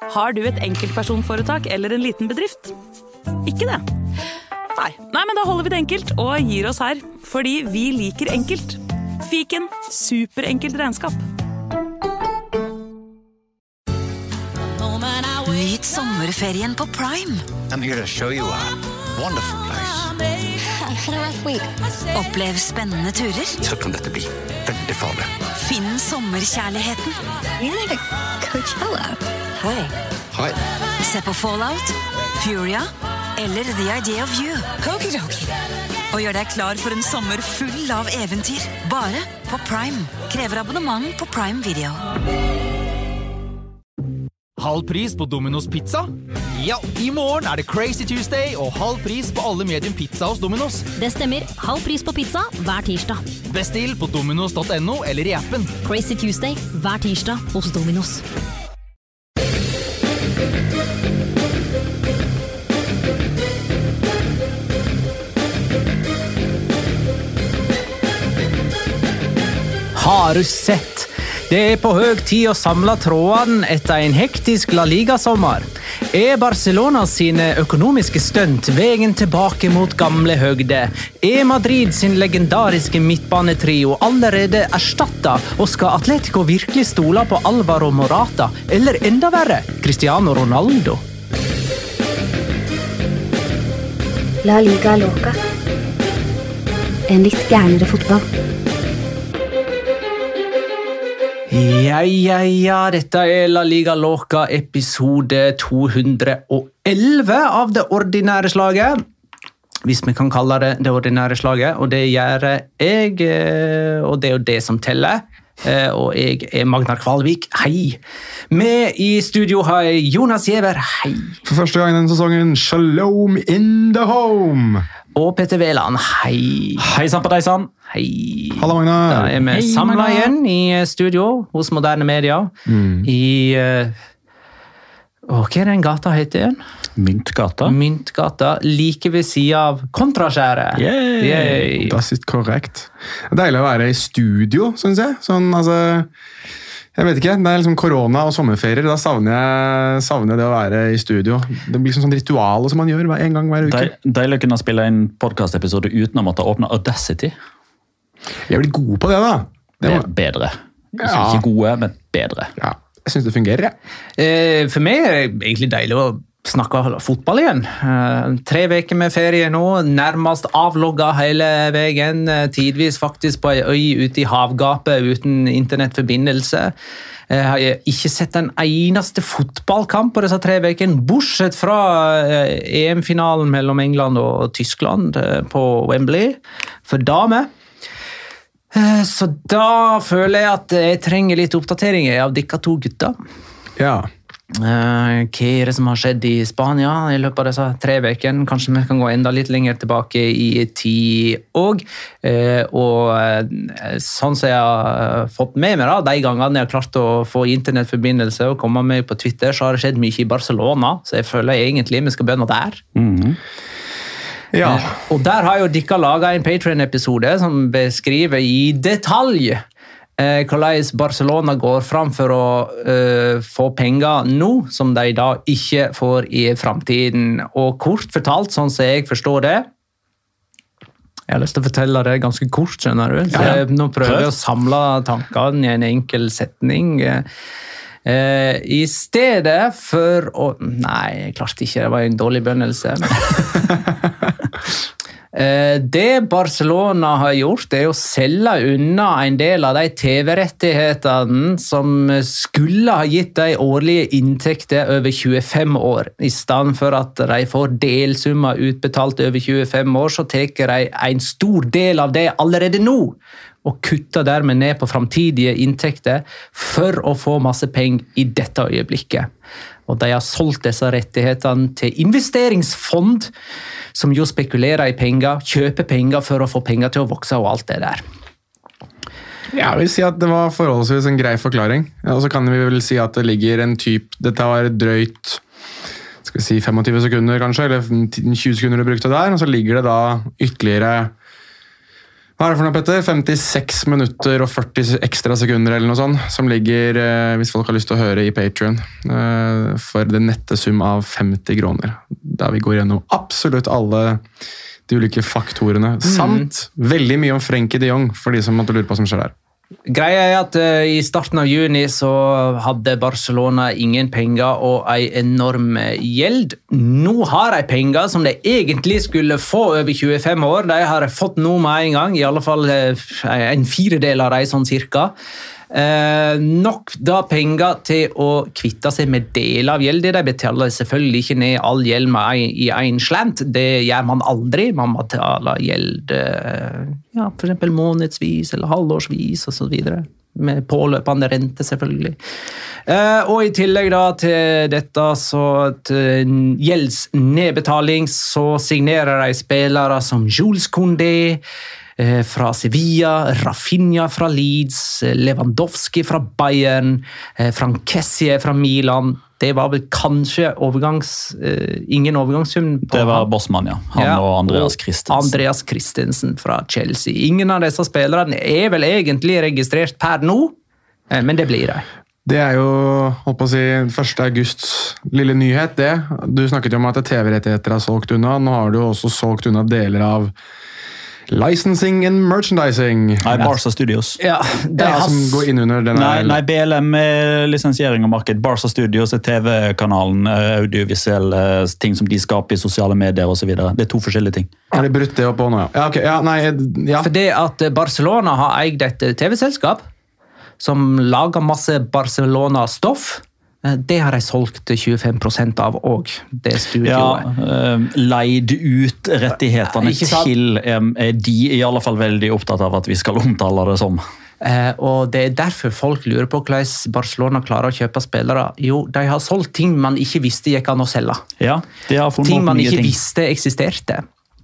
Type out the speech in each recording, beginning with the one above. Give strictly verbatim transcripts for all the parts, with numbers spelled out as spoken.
Har du et enkeltpersonforetak eller en liten bedrift? Ikke det? Nei. Nei, men da holder vi det enkelt og gir oss her, fordi vi liker enkelt. Fiken, superenkelt regnskap. Nyt sommerferien på Prime. I'm here to show you a wonderful place. Had a rough week. Opplev spennende turer. Så kan dette bli veldig farlig. Finn sommerkjærligheten. You're like a Coachella. Hei. Hei. Se på Fallout, Furia eller The Idea of You. Okidoki. Og gjør deg klar for en sommer full av eventyr. Bare på Prime. Krever abonnement på Prime Video. Halv pris på Domino's Pizza? Ja, i morgen er det Crazy Tuesday og halv pris på alle medium pizza hos Domino's. Det stemmer. Halv pris på pizza hver tirsdag. Bestill på dominos punktum no eller i appen. Crazy Tuesday hver tirsdag hos Domino's. Har du sett? Det er på høg tid å samle trådene etter en hektisk La Liga-sommer. Er Barcelona sine økonomiske stunt veien tilbake mot gamle høgde? Er Madrid sin legendariske midtbanetrio allerede erstattet, og skal Atletico virkelig stole på Alvaro Morata, eller enda verre, Cristiano Ronaldo? La Liga Loca. En litt gærnere fotball. Ja, ja, ja, dette er La Liga Loca episode to hundre og elleve av det ordinære slaget. Hvis vi kan kalle det det ordinære slaget, og det gjør jeg, og det er jo det som teller. Og jeg er Magnar Kvalvik, hei. Med i studio har jeg Jonas Giæver, hei. For første gang denne sesongen, Shalom in the home. Og Petter Veland, hei. Hei sann på deg sann. Hei. Hallo Magnar. Da er vi Hei, samlet Magnar. igjen i studio hos Moderne Media. Mm. I... Uh, å, hva er den gata heter igjen? Myntgata. Myntgata, like ved siden av Kontraskjæret. Yay! Yay. Das ist korrekt. Det er deilig å være i studio, synes jeg. Sånn, altså... Jeg vet ikke, det er liksom korona og sommerferier, da savner jeg, savner jeg det å være i studio. Det blir liksom sånn ritual som man gjør hver- en gang hver uke. De, deilig å kunne spille en podcast-episode uten å måtte åpne Audacity. Jeg blir god på det da. Det Det er var, bedre. Ikke, Ja. ikke gode, men bedre. ja, jeg synes det fungerer, jeg. Eh, For meg er det egentlig deilig å snakke fotball igjen. Eh, Tre veker med ferie nå, nærmest avlogget hele veien, eh, tidvis faktisk på en øy ute i havgapet uten internettforbindelse. Jeg har ikke sett en eneste fotballkamp på disse tre vekene, bortsett fra eh, E M-finalen mellom England og Tyskland eh, på Wembley for damer. Eh, Så da føler jeg at jeg trenger litt oppdateringer av dere to gutter. Ja. Eh, Hva er det som har skjedd i Spania i løpet av disse tre vekene? Kanskje vi kan gå enda litt lenger tilbake i tid også. Eh, og eh, sånn som jeg har fått med meg da, de gangene jeg har klart å få internettforbindelse og komme meg på Twitter, så har det skjedd mye i Barcelona, så jeg føler egentlig vi skal begynne der. Ja. Eh, og der har jo dere laget en Patreon-episode som beskriver i detalj eh, hvordan Barcelona går fram for å eh, få penger nå, som de da ikke får i fremtiden. Og kort fortalt, sånn som jeg forstår det, jeg har lyst til å fortelle det ganske kort, skjønner du. Så jeg nå prøver jeg å samle tankene i en enkel setning. Eh, I stedet for å... Nei, jeg klarte ikke, det var en dårlig begynnelse. Eh, Det Barcelona har gjort, det er å selge unna en del av de T V-rettighetene som skulle ha gitt de årlige inntekter over tjuefem år. I stedet for at de får delsummer utbetalt over tjuefem år, så teker de en stor del av det allerede nå, og kutter dermed ned på fremtidige inntekter for å få masse penger i dette øyeblikket. Og de har solgt disse rettighetene til investeringsfond, som jo spekulerer i penger, kjøper penger for å få penger til å vokse og alt det der. Jeg vil si at det var forholdsvis en grei forklaring. Og så kan vi vel si at det ligger en typ, dette var drøyt skal vi si tjuefem sekunder kanskje, eller tjue sekunder du brukte der, og så ligger det da ytterligere Hva er det for noe, Petter? femtiseks minutter og førti ekstra sekunder eller noe sånt, som ligger, eh, hvis folk har lyst til å høre, i Patreon, eh, for det nette sum av femti kroner. Der vi går gjennom absolutt alle de ulike faktorene, mm. samt veldig mye om Frenkie de Jong, for de som måtte lure på hva som skjer der. Greia er at uh, i starten av juni så hadde Barcelona ingen penger og en enorm gjeld. Nå har de penger som de egentlig skulle få over tjuefem år. De har fått noe med en gang, i alle fall uh, en firedel av de, sånn cirka. Uh, nok da penger til å kvitte seg med deler av gjeldet. De betaler selvfølgelig ikke ned all gjeld med en, i en slant. Det gjør man aldri. Man betaler gjeld uh, ja, for eksempel månedsvis eller halvårsvis og så videre. Med påløpende rente selvfølgelig. Uh, og i tillegg da til dette så til gjeldsnedbetaling så signerer de spillere som Jules Koundé fra Sevilla, Rafinha fra Leeds, Lewandowski fra Bayern, Frank Kessie fra Milan. Det var vel kanskje overgangs, ingen overgangssum på Det var Bossmann, ja. Han ja, og Andreas Christensen. Andreas Christensen fra Chelsea. Ingen av disse spillerne er vel egentlig registrert per nå, men det blir det. Det er jo, holdt på å si, første augusts lille nyhet, det. Du snakket jo om at T V-rettigheter har solgt unna. Nå har du også solgt unna deler av licensing and merchandising. Nei, Barca Studios. Ja, det er ja, som går inn under denne... Nei, nei, B L M er lisensiering og marked. Barca Studios er T V-kanalen, audiovisuelle ting som de skaper i sosiale medier og så videre. Det er to forskjellige ting. Har de brutt det opp på nå? Ja, ok. Ja, nei, ja. For det at Barcelona har eid et T V-selskap som lager masse Barcelona-stoff, det har de solgt tjuefem prosent av også, det studioet. Ja, leid ut rettighetene til, er de i alle fall veldig opptatt av at vi skal omtale det som. Eh, og det er derfor folk lurer på hvordan Barcelona klarer å kjøpe spillere. Jo, de har solgt ting man ikke visste gikk an å selge. Ja, de har funnet ting man ikke ting. visste eksisterte.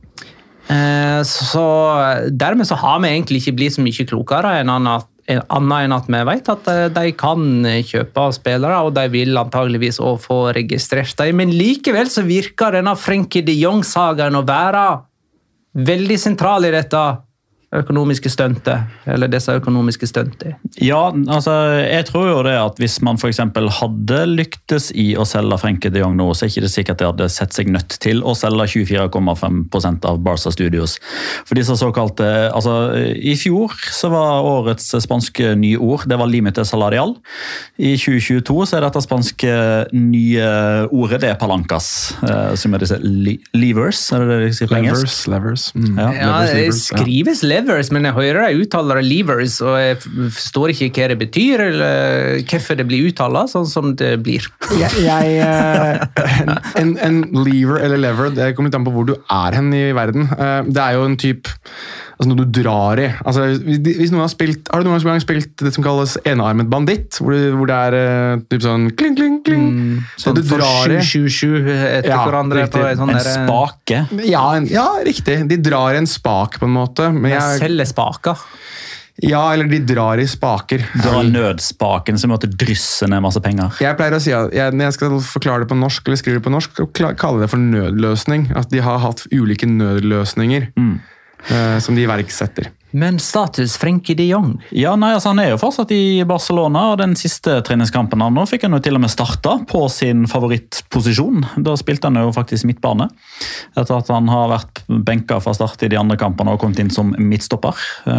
Eh, så dermed så har vi egentlig ikke blitt så mye klokere enn at annet enn at vi vet at de kan kjøpe spillere, og de vil antageligvis også få registrert dem. Men likevel så virker denne Frenkie de Jong-sagaen å være veldig sentral i dette økonomiske stuntet, eller disse økonomiske stuntet. Ja, altså, jeg tror jo det at hvis man for eksempel hadde lyktes i å selge Frenkie de Jong nå, så er ikke det sikkert at de hadde sett seg nødt til å selge tjuefire komma fem prosent av Barca Studios. For disse såkalte, altså i fjor så var årets spanske nye ord, det var limite salarial. I tjue tjueto så er dette spanske nye ordet, det er palancas, som er disse levers, er det det de sier på engelsk? Levers, levers. Mm. Ja, ja levers, det skrives levers. Levers, men jeg hører de uttaler levers, og jeg forstår ikke hva det betyr, eller hvorfor det blir uttalt, sånn som det blir. Jeg, jeg, en, en lever eller lever, det kommer litt an på hvor du er hen i verden. Det er jo en type, altså noe du drar i. Altså, hvis noen har spilt, har du noen gang spilt det som kalles enarmet banditt, hvor det, hvor det er typ sånn kling, kling, kling. Mm, sånn du drar i. sju sju sju etter ja, hverandre. På en, sånn en spake. Ja, en, ja, riktig. De drar en spak på en måte. Men jeg, selger spaker. Ja, eller de drar i spaker. Drar nødspaken som måtte drysse ned masse penger. Jeg pleier å si at jeg, når jeg skal forklare det på norsk, eller skrive det på norsk, kaller det for nødløsning. At de har hatt ulike nødløsninger. Mm. Som de iverksetter. Men status Frenkie de Jong? Ja, nei, altså Han er jo fortsatt i Barcelona, og den siste treningskampen han nå fikk han jo til og med starta på sin favorittposisjon. Da spilte han jo faktisk midtbane, etter at han har vært benka fra start i de andre kampene og kommet inn som midtstopper.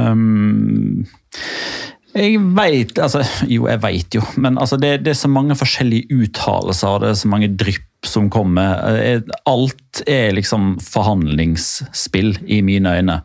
Um, jeg vet, altså, jo jeg vet jo, men altså, det, det er så mange forskjellige uttalelser, det er så mange drypp som kommer. Alt er liksom forhandlingsspill i mine øyne.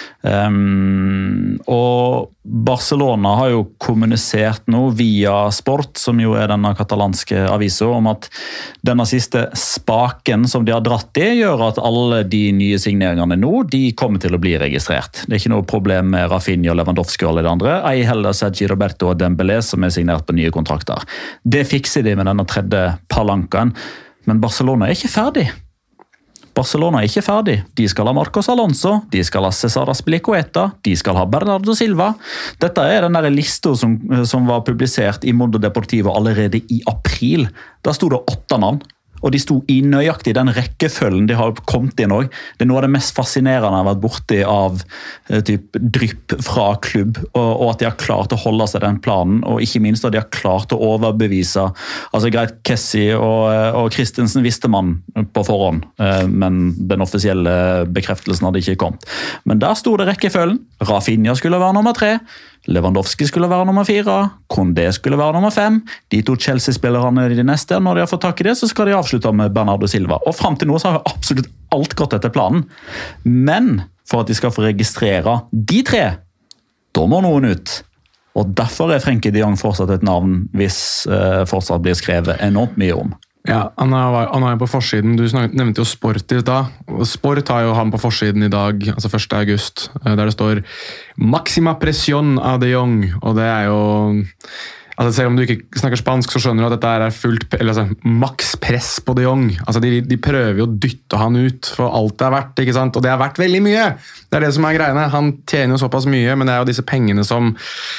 Um, og Barcelona har jo kommunisert nå via Sport, som jo er denne katalanske avisen, om at denne siste spaken som de har dratt i, gjør at alle de nye signeringene nå, de kommer til å bli registrert. Det er ikke noe problem med Rafinha, Lewandowski og alle de andre. Ei heller Sergi Roberto og Dembélé som er signert på nye kontrakter. Det fikser de med denne tredje palankaen. Men Barcelona er ikke ferdig. Barcelona er ikke ferdig. De skal ha Marcos Alonso, de skal ha Cesar Azpilicueta, de skal ha Bernardo Silva. Dette er den der lista som, som var publisert i Mundo Deportivo allerede i april. Da sto det åtte navn. Og de sto i nøyaktig den rekkefølgen de har kommet inn også. Det er noe av det mest fascinerende jeg har vært borti av eh, typ, drypp fra klubb, og, og at de har klart å holde seg den planen, og ikke minst at de har klart å overbevise. Altså greit, Kessie og, og Christensen visste man på forhånd, eh, men den offisielle bekreftelsen hadde ikke kommet. Men der sto det rekkefølgen. Rafinha skulle være nummer tre, Lewandowski skulle være nummer fire, Condé skulle være nummer fem, de to Chelsea-spillerne de neste, når de har fått tak i det, så skal de avslutte med Bernardo Silva. Og frem til nå så har absolutt alt gått etter planen. Men for at de skal få registrere de tre, da må noen ut. Og derfor er Frenkie de Jong fortsatt et navn hvis uh, fortsatt blir skrevet enormt mye om. Ja, han er, han er på forsiden. Du nevnte jo Sport i dag. Sport har jo han på forsiden i dag, altså første august, der det står «Maxima presión av de Jong», og det er jo... Altså selv om du ikke snakker spansk, så skjønner du at dette er fullt, eller altså, maks press på de Jong. Altså de, de prøver jo å dytte han ut for alt det er verdt, ikke sant? Og det er verdt veldig mye! Det er det som er greiene. Han tjener jo såpass mye, men det er jo disse pengene som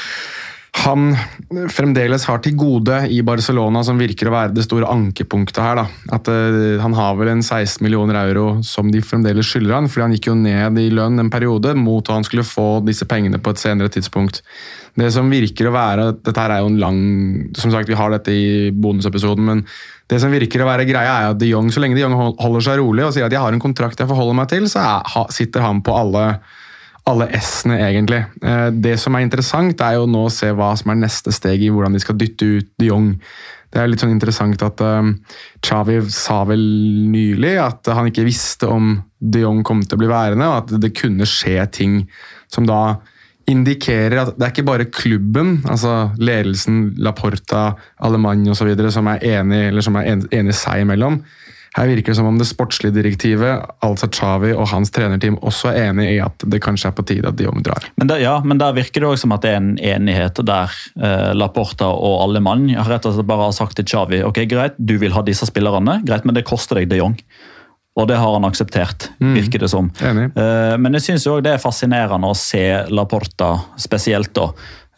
han fremdeles har til gode i Barcelona, som virker å være det store ankepunktet her. Da. At uh, han har vel en seksten millioner euro som de fremdeles skylder han, fordi han gikk jo ned i lønn en periode mot at han skulle få disse pengene på et senere tidspunkt. Det som virker å være, dette her er jo en lang, som sagt vi har dette i bonusepisoden, men det som virker å være greia er at de Jong, så lenge de Jong holder seg rolig og sier at jeg har en kontrakt jeg forholder meg til, så er, sitter han på alle alle S-ene egentlig. Det som er interessant er jo nå å se hva som er neste steg i hvordan de skal dytte ut de Jong. Det er litt sånn interessant at um, Xavi sa vel nylig at han ikke visste om de Jong kom til å bli værende, og at det kunne skje ting som da indikerer at det er ikke bare klubben, altså ledelsen, Laporta, Alemany og så videre, som er enig, eller som er enig seg imellom. Her virker det som om det sportslige direktivet, altså Xavi og hans trenerteam, også er enig i at det kanskje er på tide at de Jong drar. Men der, ja, men der virker det også som at det er en enighet der eh, Laporta og Alemany har rett og slett bare sagt til Xavi, ok, greit, du vil ha disse spillerne, greit, men det koster deg de Jong. Og det har han akseptert, virker det som. Enig. Eh, men jeg synes også det er fascinerende å se Laporta spesielt da,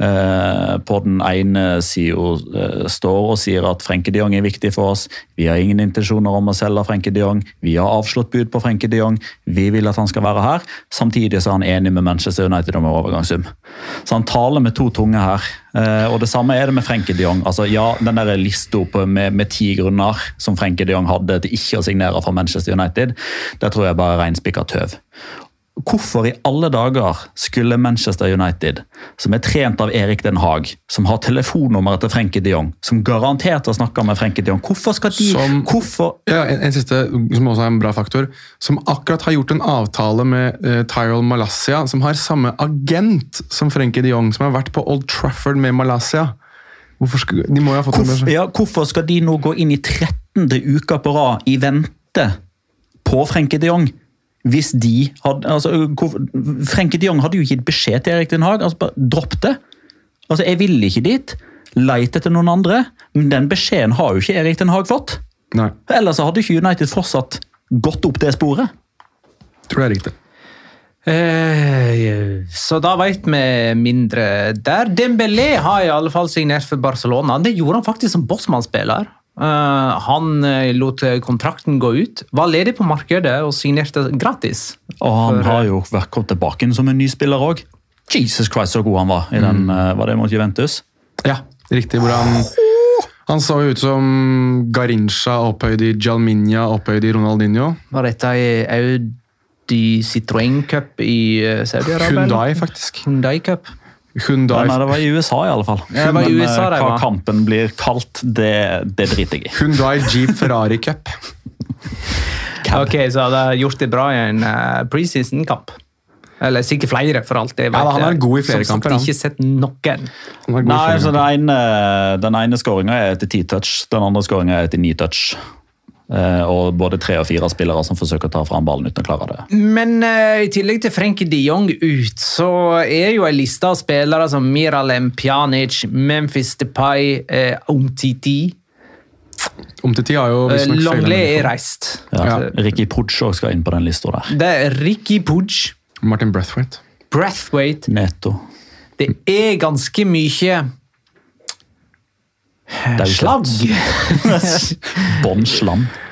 på den ene siden står og sier at Frenkie de Jong er viktig for oss. Vi har ingen intensjoner om å selge Frenkie de Jong. Vi har avslått bud på Frenkie de Jong. Vi vil at han skal være her. Samtidig så er han enig med Manchester United om overgangssum. Så han taler med to tunge her. Og det samme er det med Frenkie de Jong. Altså, ja, den der lista med, med ti grunner som Frenkie de Jong hadde til ikke å signere for Manchester United, det tror jeg bare er renspikket tøv. Hvorfor i alle dager skulle Manchester United, som er trent av Erik Den Haag, som har telefonnummeret til Frenkie de Jong, som garantert har snakket med Frenkie de Jong, hvorfor skal de... Som, hvorfor? Ja, en, en siste, som også er en bra faktor, som akkurat har gjort en avtale med uh, Tyrell Malacia, som har samme agent som Frenkie de Jong, som har vært på Old Trafford med Malacia. Hvorfor skal, de må jo ha fått hvorfor, en ja, hvorfor skal de nå gå inn i trettende uka på rad i vente på Frenkie de Jong? Hvis de hadde, altså, Frenkie de Jong hadde jo gitt beskjed til Erik Den Haag, altså bare dropp det. Altså, jeg vil ikke dit, leit etter noen andre, men den beskjeden har jo ikke Erik Den Haag fått. Nei. Ellers hadde ikke United fortsatt gått opp det sporet. Jeg tror det er riktig. Eh, så da vet vi mindre der. Dembélé har i alle fall signert for Barcelona. Det gjorde han faktisk som bossmannsspiller. Uh, han uh, lot kontrakten gå ut, var ledig på markedet og signerte gratis. Og han for, har jo vært kommet tilbake inn som en ny spiller også. Jesus Christ, så god han var i den, mm. uh, var det mot Juventus? Ja, riktig. Hvor han, han så ut som Garincha opphøyd i Jalminha, opphøyd i Ronaldinho. Var dette i Audi Citroën Cup i uh, Saudi-Arabia? Hyundai, faktisk. Hyundai Cup. Hyundai. Nei, det var i U S A i alle fall. Ja, det var i U S A, men det hva var. kampen blir kalt, det, det driter jeg i. Hyundai Jeep Ferrari Cup. Ok, så hadde jeg gjort det bra i en uh, preseason-kamp. Eller sikkert flere, for alt det jeg vet. Ja, han er god i flere som kamper. Som sagt, ikke sett noen. Nei, så den ene, den ene skåringen er etter ti touch, den andre skåringen er etter ni touch. Og både tre og fire spillere som forsøker å ta fram ballen uten å klare det. Men uh, i tillegg til Frenkie de Jong ut, så er jo en liste av spillere som Miralem Pjanic, Memphis Depay, uh, Umtiti. Umtiti har jo... Uh, Longley er reist. Ja, ja. Ricky Puig skal inn på den lista der. Det er Ricky Puig. Martin Braithwaite. Braithwaite. Neto. Det er ganske mye... Slag. Båndslam.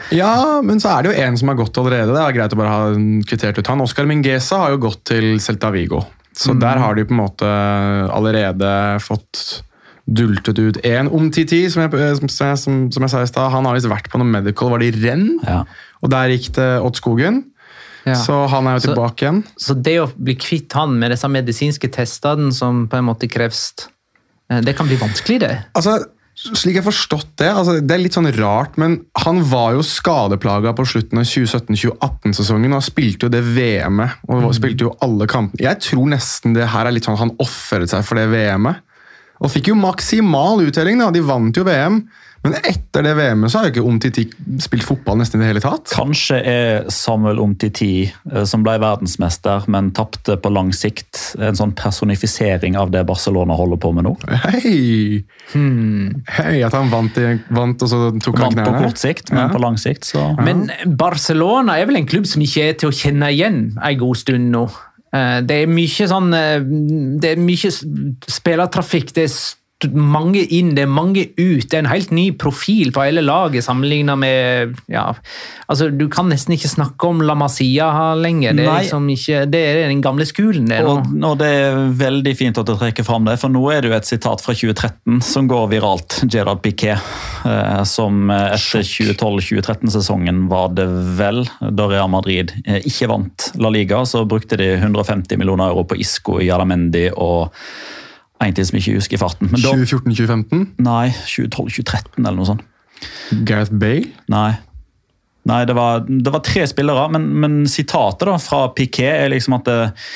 Ja, men så er det jo en som har gått allerede. Det er greit å bare ha kvittert ut han. Oscar Mingueza har jo gått til Celta Vigo. Så mm. der har de på en måte allerede fått dultet ut en Umtiti, som jeg, som, som, som jeg sa i sted. Han har visst vært på noe medical, var det i renn? Ja. Og der gikk det Odd Skogen. Ja. Så han er jo tilbake så, igjen. Så det å bli kvitt han med disse medisinske testene som på en måte kreves, det kan bli vanskelig det? Altså, slik jeg har forstått det, altså det er litt sånn rart, men han var jo skadeplaga på slutten av tjue sytten tjue atten-sesongen, og spilte jo det V M-et, og mm. spilte jo alle kampene. Jeg tror nesten det her er litt sånn han offret seg for det V M-et, og fikk jo maksimal uttelling da, de vant jo V M, men etter det V M-et så har jo ikke Umtiti spilt fotball nesten i det hele tatt. Kanskje er Samuel Umtiti, som ble verdensmester, men tappte på lang sikt, en sånn personifisering av det Barcelona holder på med nå. Hei! Hmm. Hei, at han vant, i, vant og så tok han knærne. Vant på kort sikt, men ja. På lang sikt så... Ja. Men Barcelona er vel en klubb som ikke er til å kjenne igjen en god stund nå. Det er mye sånn, det er mye spillertrafikk, det er mange inn, det er mange ut, det er en helt ny profil på hele laget sammenlignet med, ja, altså du kan nesten ikke snakke om La Masia lenger, det er, liksom ikke, det er den gamle skolen det og, og det er veldig fint at du trekker frem det, for nå er det jo et sitat fra tjue tretten som går viralt, Gerard Piqué, eh, som etter tjue tolv tjue tretten-sesongen var det vel, da Real Madrid eh, ikke vant La Liga, så brukte de hundre og femti millioner euro på Isco, Jaramendi og en til som ikke husker i farten. tjue fjorten tjue femten? Nei, tjue tolv tjue tretten eller noe sånt. Gareth Bale? Nei. Nei, det var, det var tre spillere, men, men sitatet da, fra Piqué er liksom at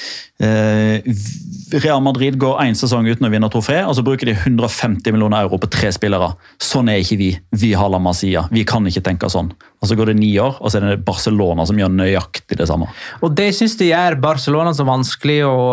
eh, Real Madrid går en sesong uten å vinne trofé, og så bruker de hundre og femti millioner euro på tre spillere. Sånn er ikke vi. Vi har La Masia. Vi kan ikke tenke sånn. Og så går det ni år, og så er det Barcelona som gjør nøyaktig det samme. Og det synes de gjør Barcelona så vanskelig å...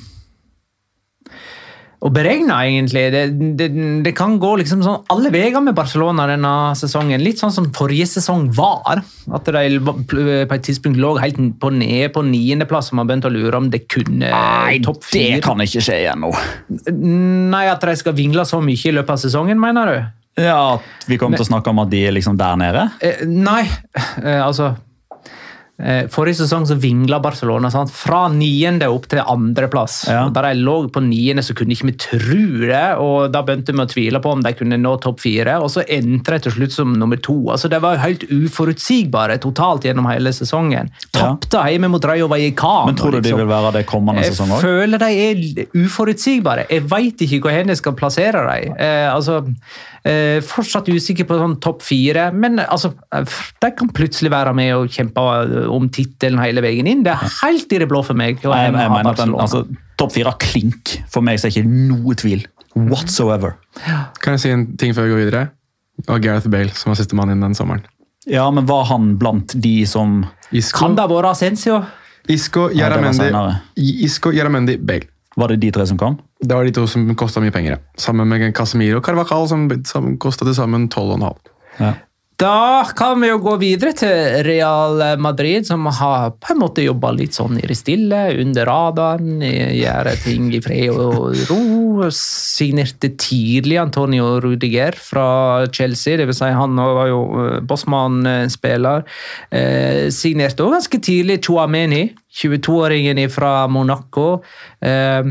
å beregne egentlig, det, det, det kan gå liksom sånn alle veger med Barcelona denne sesongen, litt sånn som forrige sesong var, at de på et tidspunkt lå helt på ned på niende plass, og man begynte å lure om det kunne Nei, topp fire. Det kan ikke skje igjen nå. Nei, at de skal vingle så mye i løpet av sesongen, mener du? Ja, at vi kommer til å snakke om at de er liksom der nede? Eh, nei, eh, altså forrige sesong så vingla Barcelona sant? Fra niende opp til andre plass. Ja. Og da de lå på niende så kunne ikke vi tro det, og da begynte vi å tvile på om de kunne nå topp fire, og så endte de til slutt som nummer to. Altså, det var helt uforutsigbare totalt gjennom hele sesongen. Tappte ja. Hjemme mot Rayo Vallecano. Men tror du liksom. De vil være det kommende sesong også? Jeg føler de er uforutsigbare. Jeg vet ikke hvor jeg skal plassere dem. Eh, altså, eh, fortsatt usikker på sånn topp fire, men altså, de kan plutselig være med og kjempe om tittelen hele veien inn. Det er helt i det blå for meg. Jeg, jeg, jeg mener at den, altså, topp fire klink for meg, så er ikke noe tvil whatsoever. Kan jeg si en ting før vi går videre? Og Gareth Bale, som var siste mann inn den sommeren. Ja, men var han blant de som... Isco, kan det være Asensio? Isco, Jaramendi, ja, Isco, Jaramendi, Bale. Var det de tre som kom? Det var de to som kostet mye penger, ja. Sammen med Casemiro og Carvajal, som, som kostet det sammen tolv komma fem. Ja. Da kan vi jo gå videre til Real Madrid, som har på en måte jobbet litt sånn i det stille, under radaren, gjør ting i fred og ro. Signerte tidlig Antonio Rudiger fra Chelsea, det vil si han var jo Bosman-spiller. Eh, signerte også ganske tidlig Tchouaméni, tjueto-åringen fra Monaco. Eh,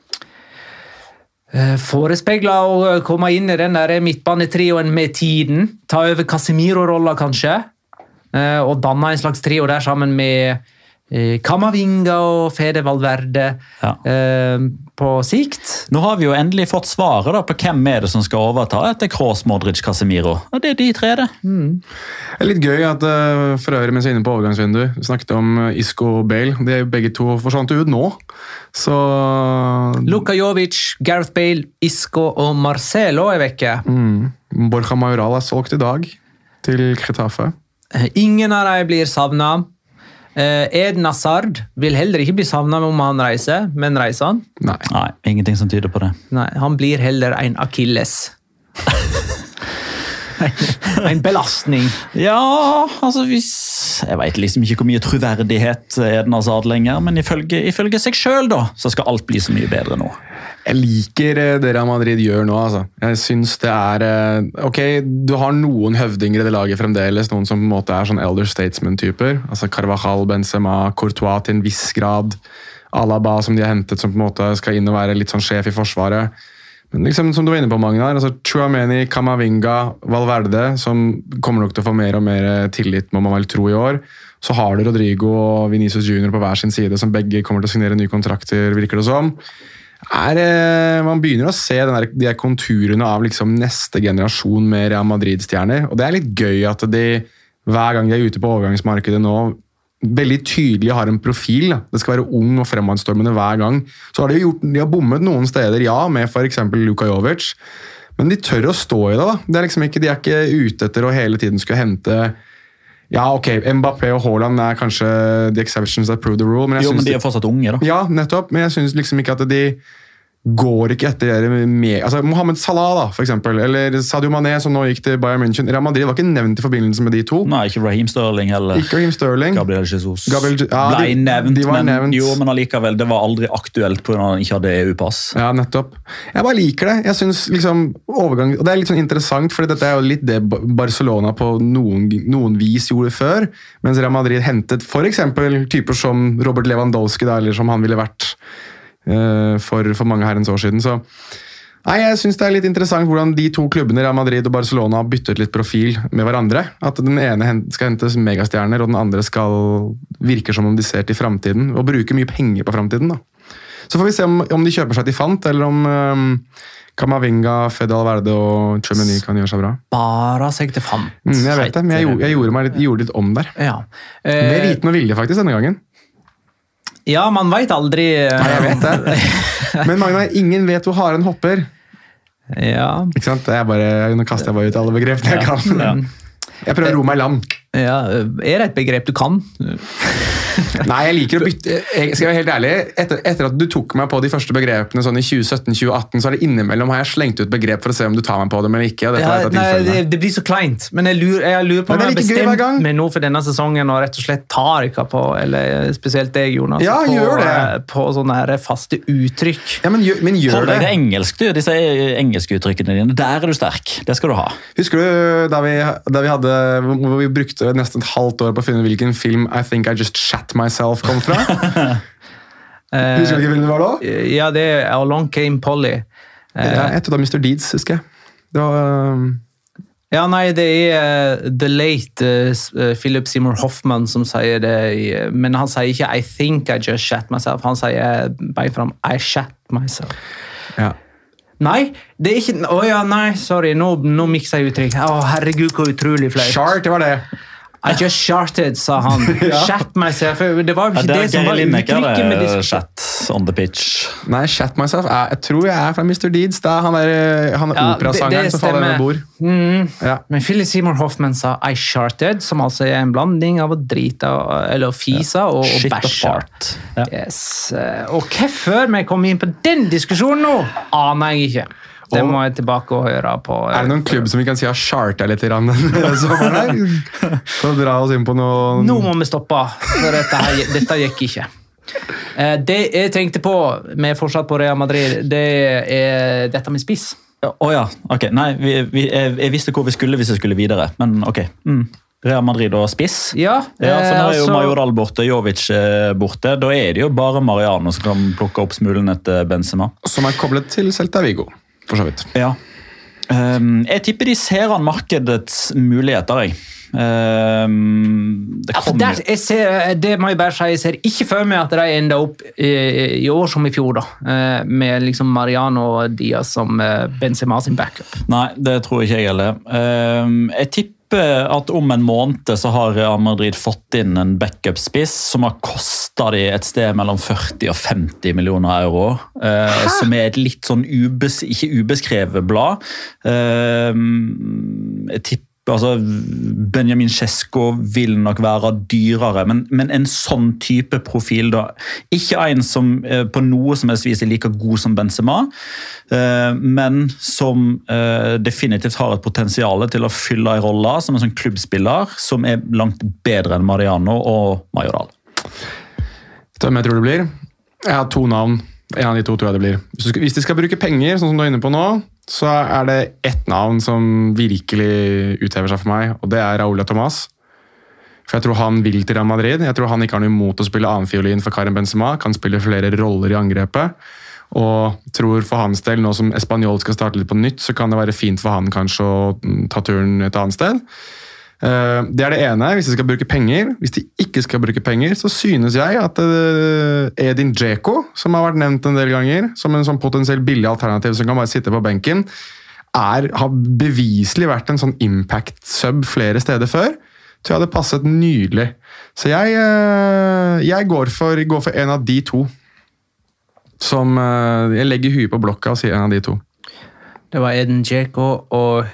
Forespegla å komme inn i den der midtbanetrioen med tiden, ta over Casemiro-rolla kanskje, og danne en slags trio der sammen med Camavinga og Fede Valverde ja. på sikt. Nå har vi jo endelig fått svaret da, på hvem er det som skal overta etter Kroos, Modric, Casemiro. Og det er de tre det. Mm. Det er litt gøy at for øvrig mens jeg er inne på overgangsvinduet, vi snakket om Isco og Bale, de er begge to forsvant ut nå. Så... Luka Jovic, Gareth Bale, Isco og Marcelo er vekke. Mm. Borja Mayoral er solgt i dag til Getafe. Ingen av dem blir savnet. Eden Hazard vil heller ikke bli savnet om han reiser, men reiser han? Nei. Nei, ingenting som tyder på det. Nei, han blir heller en Achilles. en belastning. Ja, altså hvis... Jeg vet liksom ikke hvor mye troverdighet Eden Hazard lenger, men ifølge, ifølge seg selv da, så skal alt bli så mye bedre nå. Jeg liker det Real Madrid gjør nå, altså. Jeg synes det er... Ok, du har noen høvdinger i det laget fremdeles, noen som på en måte er sånn elder statesman-typer. Altså Carvajal, Benzema, Courtois til en viss grad. Alaba som de har hentet som på en måte skal inn og være litt sånn sjef i forsvaret. Men liksom, som du var inne på, Magnar, altså Tchouaméni, Camavinga, Valverde, som kommer nok til å få mer og mer tillit, må man vel tro i år. Så har du Rodrigo og Vinicius Junior på hver sin side, som begge kommer til å signere nye kontrakter, virker det som. Er, man begynner å se den der, de her konturene av liksom neste generasjon med Real Madrid-stjerner, og det er litt gøy at de, hver gang de er ute på overgangsmarkedet nå, veldig tydelig har en profil. Da. Det skal være ung og fremadstormende hver gang. Så har de, gjort, de har bommet noen steder, ja, med for eksempel Luka Jovic, men de tør å stå i det. Da. Det er liksom ikke, de er ikke ute etter å hele tiden skulle hente... Ja, ok, Mbappé og Haaland er kanskje the exceptions that prove the rule. Men jeg jo, men de er de, fortsatt unge da. Ja, nettopp, men jeg synes liksom ikke at de går ikke etter det med, altså Mohamed Salah da, for eksempel, eller Sadio Mané som nå gikk til Bayern München. Real Madrid var ikke nevnt i forbindelse med de to. Nei, ikke Raheem Sterling heller. Ikke Raheem Sterling. Gabriel Jesus. Gabriel, ja, ble de, nevnt, de men, nevnt. Jo, men allikevel, det var aldri aktuelt på grunn av at han ikke hadde E U-pass. Ja, nettopp. Jeg bare liker det. Jeg synes liksom overgang, og det er litt sånn interessant, fordi dette er jo litt det Barcelona på noen, noen vis gjorde før, mens Real Madrid hentet for eksempel typer som Robert Lewandowski, da, eller som han ville vært For, for mange herrens år siden. Så nei, jeg synes det er litt interessant hvordan de to klubbene, Real Madrid og Barcelona, har byttet litt profil med hverandre. At den ene skal hentes megastjerner, og den andre skal virke som om de ser til fremtiden, og bruke mye penger på fremtiden. Da. Så får vi se om, om de kjøper seg til fant, eller om um, Camavinga, Fede Valverde og Tchouaméni kan gjøre seg bra. Bare seg til fant. Mm, jeg vet det, men jeg, jeg gjorde, meg litt, gjorde litt om der. Ja. Eh, med viten og vilje faktisk denne gangen. Ja, man vet aldri... Nei, jeg vet det. Men Magnar, ingen vet hvor haren hopper. Ja. Ikke sant? Jeg bare, nå kaster jeg bare ut alle begrepene jeg kan. Ja. Jeg prøver å ro meg i land. Ja, er det et begrep du kan? Nei, jeg liker å bytte. Jeg skal være helt ærlig, etter, etter at du tok meg på de første begrepene sånn i tjue sytten tjue atten, så har det innimellom har jeg slengt ut begrep for å se om du tar meg på dem eller ikke. Og dette Ja, er nei, det, det blir så kleint, men jeg lurer, jeg lurer på Men om det er jeg like gøy hver gang. bestemt meg nå for denne sesongen og rett og slett tar ikke på, eller spesielt deg, Jonas, Ja, på, gjør det. på sånne her faste uttrykk. Ja, men gjør, men gjør Hold det. deg til engelsk, du. Disse engelske uttrykkene dine. Der er du sterk. Det skal du ha. Husker du da vi, da vi hadde, hvor vi brukte nesten et halvt år på å finne hvilken film I Think I Just Shat Myself kom fra? Eh, Husker du ikke hvilken det var da? Ja, det er Along Came Polly. Eh, Ja, jeg tror det var mister Deeds, husker jeg. Det var... Um, Ja, nei, det er uh, The Late uh, Philip Seymour Hoffman som sier det, i, men han sier ikke I think I just shat myself, han sier bare fram I shat myself. ja. Nei, det er ikke, å ja, nei, sorry, nå, nå mikser jeg uttrykk. Å, herregud, hvor utrolig flaut. Shart, det var det. I just sharted, sa han. Ja. Shat myself, det var jo Ja, ikke det det, er som var Geir Lineker, uttrykket med det er disse... chat on the pitch. Nei, Shat Myself, er, jeg tror jeg er fra mister Deeds. Det er han der, han er Ja, operasangeren det- det som faller stemmer. over bord. Mm. Ja. Men Philip Seymour Hoffman sa I sharted, som altså er en blanding av å drite, eller å fise og, og Shit og bæsje. fart. Ja. Yes. eh, Og hvorfor vi kom inn på den diskusjonen nå, aner jeg ikke. Det Og- må jeg tilbake og høre på. Er det noen klubb som vi kan si har charta litt i randen sommeren her? For å dra oss inn på noe... Nå må vi stoppe, for dette, her, dette gikk ikke. Eh, Det jeg tenkte på, med fortsatt på Real Madrid, det er dette med spiss. Å ja, ok. Nei, vi, vi, jeg, jeg visste hvor vi skulle hvis jeg skulle videre, men ok. Mm. Real Madrid og spiss. Ja, Ja, for nå er jo altså- Majoral borte, Jovic er borte. Da er det jo bare Mariano som kan plukke opp smulene til Benzema. Som er koblet til Celta Vigo, for så vidt. Ja. Um, jeg tipper de ser an markedets muligheter, jeg. Um, det Ja, for kommer der, jeg ser, det må jeg bare si, jeg ser ikke for meg at de ender opp i, i år som i fjor, da, eh, med liksom Mariano og Diaz som eh, Benzema sin backup. Nei, det tror ikke jeg heller. Um, jeg tipper at om en måned så har Real Madrid fått inn en backup-spiss som har kostet de et sted mellom førti og femti millioner euro. Uh, som er et litt sånn ubes, ikke ubeskrevet blad. Um, jeg tipper altså Benjamin Šesko vil nok være dyrere, men, men en sånn type profil da, ikke en som eh, på noe som helst vis er like god som Benzema, eh, men som eh, definitivt har et potensial til å fylle en rolle som en sånn klubbspiller som er langt bedre enn Mariano og Majoral. Vet du hvem jeg tror det blir? Jeg har to navn. En av de to tror jeg det blir. Hvis, du skal, hvis de skal bruke penger, sånn som du er inne på nå, så er det ett navn som virkelig uthever seg for meg, og det er Raúl Tomàs. For jeg tror han vil til Real Madrid. Jeg tror han ikke har noe imot å spille annenfiolin for Karim Benzema, kan spille flere roller i angrepet, og tror for hans del, nå som Espanyol skal starte litt på nytt, så kan det være fint for han kanskje å ta turen et annet sted. Det er det ene, hvis de skal bruke penger. Hvis de ikke skal bruke penger, så synes jeg at Edin Dzeko, som har vært nevnt en del ganger, som en sånn potensielt billig alternativ som kan bare sitte på benken, er, har beviselig vært en sånn impact-sub flere steder før. Tror jeg hadde passet nydelig. Så jeg, jeg går, for, går for en av de to. Som jeg legger huet på blokka og sier en av de to. Det var Edin Dzeko og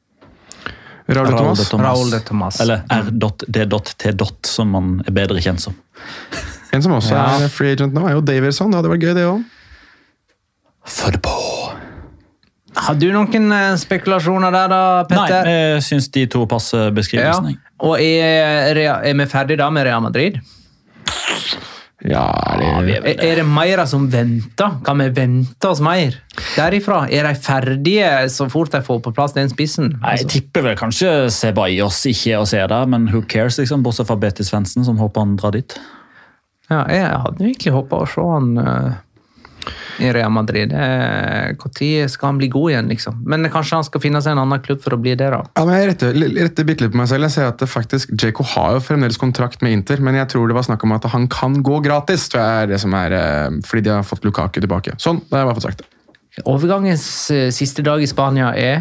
Raúl de Tomàs. Raúl de Tomàs. Eller R D T som man er bedre kjent som. En som også ja. er free agent nå er jo Davidson. Det hadde vært gøy det også. For det på. Har du noen spekulasjoner der da, Petter? Nei, jeg synes de to passer beskrivelsen. Ja. Og er, er vi ferdig da med Real Madrid? Ja, det... Er, er det mer som venter? Kan vi vente oss mer derifra? Er de ferdige så fort de får på plass den spissen? Nei, jeg tipper vel kanskje Ceballos ikke å se der, men who cares, liksom, bortsett fra Betis Svendsen som håper han drar dit. Ja, jeg hadde virkelig håpet å se han uh, i Real Madrid. Hvor tid skal han bli god igjen, liksom? Men kanskje han skal finne seg en annen klubb for å bli det da? Ja, men jeg retter, retter bitte litt på meg selv. Jeg ser at det faktisk, Dzeko har jo fremdeles kontrakt med Inter, men jeg tror det var snakk om at han kan gå gratis, tror jeg er det som er, fordi de har fått Lukaku tilbake. Sånn, det har jeg bare fått sagt det. Overgangens siste dag i Spania er?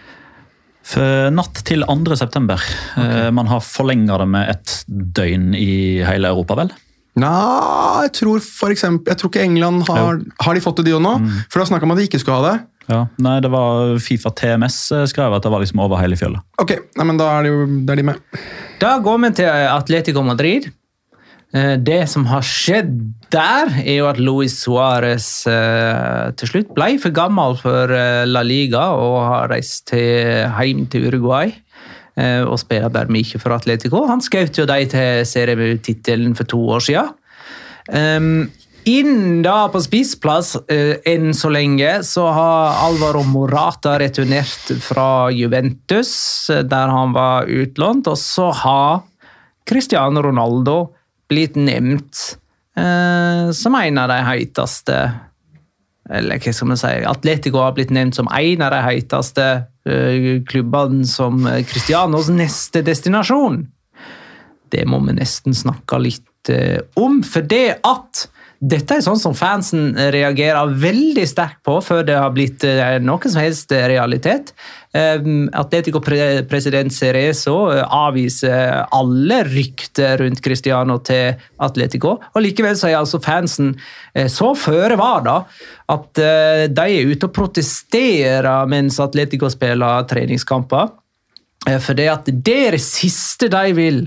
For natt til andre september. Okay. Man har forlenget det med et døgn i hele Europa, vel? Nei, jeg tror for eksempel, jeg tror ikke England har, har de fått det de nå, mm. for da snakket om at de ikke skulle ha det. Ja, nei, det var FIFA T M S skrev at det var liksom over hele fjellet. Ok, nei, men da er de, jo, da er de med. Da går vi til Atletico Madrid. Det som har skjedd der er jo at Luis Suárez til slutt ble for gammel for La Liga og har reist til, hjem til Uruguay. Og spiller dermed ikke for Atletico. Han skjøt jo de til serietittelen for to år siden. Um, inn da på spissplass uh, enn så lenge så har Alvaro Morata returnert fra Juventus, der han var utlånt, og så har Cristiano Ronaldo blitt nevnt uh, som en av de heiteste, eller hva skal man si, Atletico har blitt nevnt som en av de heiteste klubbene som Cristianos neste destinasjon. Det må vi nesten snakke litt om, for det at dette er sånn som fansen reagerer veldig sterkt på før det har blitt noe som helst realitet. Atletico-president Cerezo avviser alle rykter rundt Cristiano til Atletico, og likevel så er altså fansen så føre var da at de er ute og protesterer mens Atletico spiller treningskamper, for det at det er det siste de vil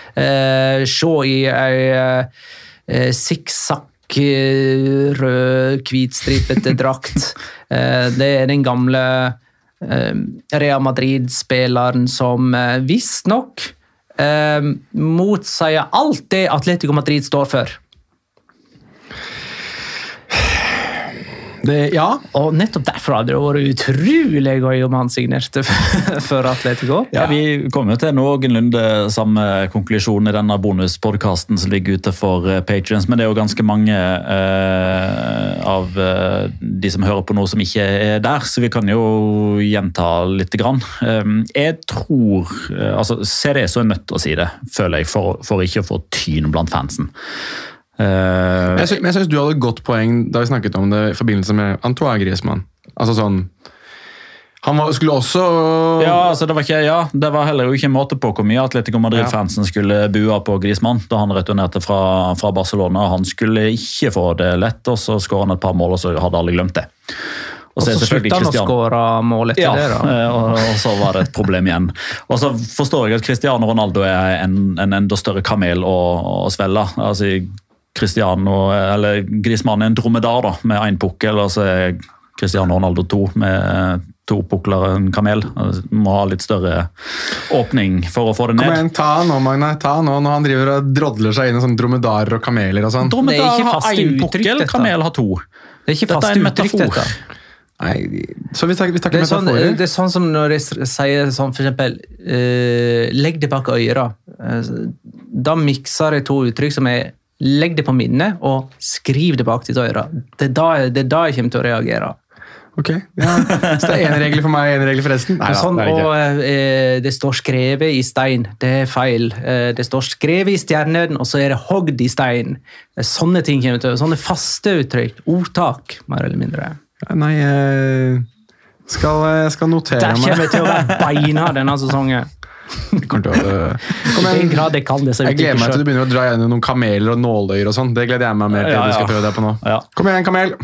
se i en sikksakk rød, hvitstripete drakt. Det er den gamle Real Madrid-spilleren som visst nok motsier alt det Atletico Madrid står for. Det, ja, og nettopp derfor hadde det vært utrolig gøy om han signerte for Atletico. Ja, vi kommer til noenlunde samme konklusjon i denne bonuspodcasten som ligger ute for Patreons, men det er jo ganske mange eh, av de som hører på noe som ikke er der, så vi kan jo gjenta litt grann. Jeg tror, altså C D så er nødt til å si det, føler jeg, for, for ikke å få tyn blant fansen. Uh, jeg synes, jeg synes du hadde et godt poeng da vi snakket om det i forbindelse med Antoine Griezmann. Altså sånn han var, skulle også ja, altså det var ikke, ja, det var heller jo ikke en måte på hvor mye Atletico Madrid-fansen skulle bua på Griezmann da han returnerte fra, fra Barcelona. Han skulle ikke få det lett, og så skåret han et par mål, og så hadde alle glemt det. Og så, og så slutta han å skåre mål etter ja, det da. Og, og så var det et problem igjen. Og så forstår jeg at Cristiano Ronaldo er en, en enda større kamel å, å svelle. Altså Cristiano, eller Griezmann er en dromedar da, med en pukkel, og så er Cristiano Ronaldo to med to pukler og en kamel. Må ha litt større åpning for å få det ned. Kom igjen, ta nå, Magne, ta nå, når han driver og drodler seg inn i sånne dromedarer og kameler og sånn. Dromedar har en pukkel, kamel har to. Det er ikke fast dette er en uttrykk, metafor. dette. Nei, så vi snakker, vi snakker det, er sånn, metaforer. det er sånn som når jeg sier sånn, for eksempel, uh, legg det bak øyra. Uh, da mikser jeg to uttrykk som er legg det på minnet og skriv det bak ditt øyra. Det er da, det er da jeg kommer til å reagere. Ok, ja. Så det er en regel for meg, en regel for resten? Nei, sånn, da, det, og uh, det står skrevet i stein. Det er feil. Uh, det står skrevet i stjernen, og så er det hogd i stein. Sånne ting kommer til å sånne faste uttrykk. Ordtak, mer eller mindre. Nei, jeg skal, jeg skal notere Der meg. kommer jeg til å være beina denne sesongen. Kommer til å, kom I den igjen. grad jeg kan det. Jeg gleder meg til du begynner å dra gjennom noen kameler og nåløyer og sånn. Det gleder jeg meg mer til Ja, at du skal ja. prøve det på nå. Ja. Kom igjen, kamel.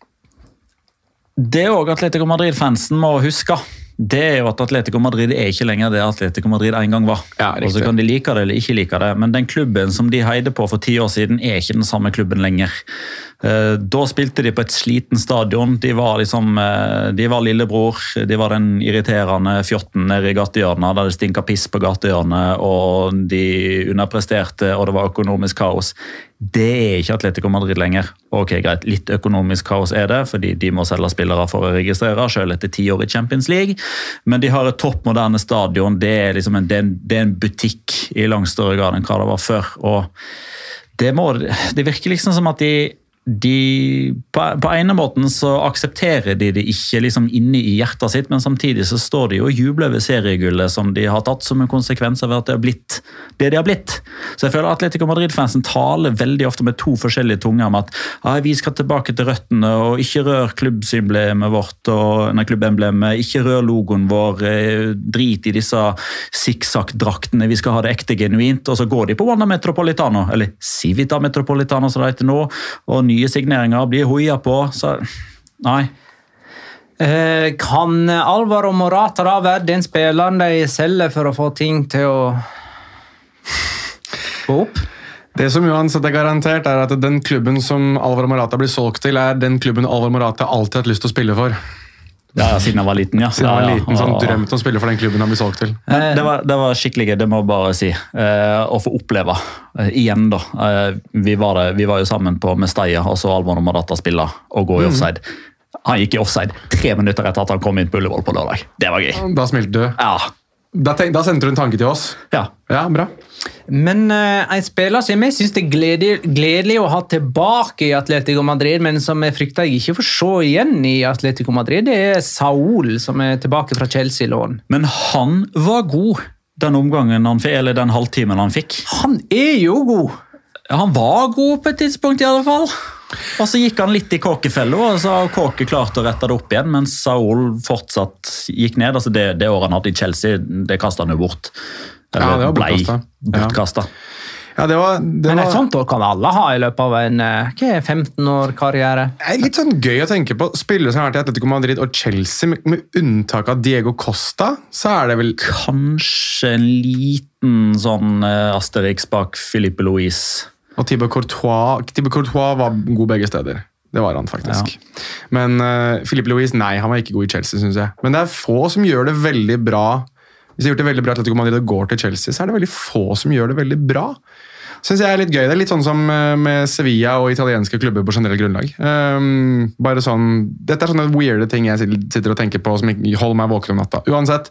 Det er også Atletico Madrid-fansen må huske. Det er jo at Atletico Madrid er ikke lenger det Atletico Madrid en gang var. Ja, og så kan de like det eller ikke like det, men den klubben som de heide på for ti år siden er ikke den samme klubben lenger. Da spilte de på et sliten stadion. De var liksom, de var lillebror, de var den irriterende fjotten nede i gatehjørnet, der det stinket piss på gatehjørnet, og de underpresterte, og det var økonomisk kaos. Det er ikke Atletico Madrid lenger. Ok, greit, litt økonomisk kaos er det, fordi de må selge spillere for å registrere, selv etter ti år i Champions League, men de har et toppmoderne stadion, det er, liksom en, det er en, det er en butikk i langt større grad enn hva det var før, og det, må, det virker liksom som at de De, på, på ene måten så aksepterer de det ikke liksom inne i hjertet sitt, men samtidig så står de jo og jubler ved seriegullet som de har tatt som en konsekvens av at det har blitt det de har blitt. Så jeg føler at Atletico Madrid-fansen taler veldig ofte med to forskjellige tunger om at ah, vi skal tilbake til røttene og ikke rør klubbsymblemet vårt og nei, klubbemblemet, ikke rør logoen vår, drit i disse zigzag-draktene, vi skal ha det ekte genuint, og så går de på Wanda Metropolitano, eller Civita Metropolitano som det heter nå, og nye signeringer blir hoia på, så nei. Eh, kan Alvaro Morata da være den spilleren de selger for å få ting til å gå opp? Det som uansett er garantert er at den klubben som Alvaro Morata blir solgt til, er den klubben Alvaro Morata alltid har hatt lyst til å spille for. Ja, siden han var liten, ja. Siden han var ja, ja. liten, sånn drømt om å spille for den klubben han blir solgt til. Men det var, det var skikkelig gøy, det må jeg bare si. Eh, å få oppleve eh, igjen da. Eh, vi, var det, vi var jo sammen på Mestalla, og så Alvaro Morata spille og gå i offside. Han gikk i offside tre minutter etter at han kom inn på Ullevål på lørdag. Det var gøy. Da smilte du. Ja. Da, tenk, da sendte du en tanke til oss. Ja. Ja, bra. Men uh, en spiller som jeg synes det er gledelig, gledelig å ha tilbake i Atletico Madrid, men som jeg frykter jeg ikke får se igjen i Atletico Madrid, det er Saul, som er tilbake fra Chelsea-lån. Men han var god den omgangen han fikk, eller den halvtimen han fikk. Han er jo god! Han var god på et tidspunkt i alle fall. Og så gikk han litt i kåkefella, og så har Kåke klart å rette det opp igjen, mens Saul fortsatt gikk ned. Altså det, det året han hadde i Chelsea, det kastet han jo bort. Eller Ja, det var blei bortkastet. bortkastet. Ja, det var, det Men var et sånt år kan alle ha i løpet av en uh, hva er femten år karriere. det er litt sånn gøy å tenke på. Spillere som har vært i Atletico Madrid og Chelsea, med, med unntak av Diego Costa, så er det vel Kanskje en liten sånn uh, Asterix bak Philippe Louise. Og Thibaut Courtois, Thibaut Courtois var god begge steder. Det var han faktisk. Ja. Men uh, Philippe Louise, nei, han var ikke god i Chelsea, synes jeg. Men det er få som gjør det veldig bra. Hvis de har gjort det veldig bra i Atletico Madrid og går til Chelsea, så er det veldig få som gjør det veldig bra. Synes jeg er litt gøy. Det er litt sånn som med Sevilla og italienske klubber på generell grunnlag. Um, bare sånn, dette er sånne weirde ting jeg sitter og tenker på som holder meg våken om natta. Uansett,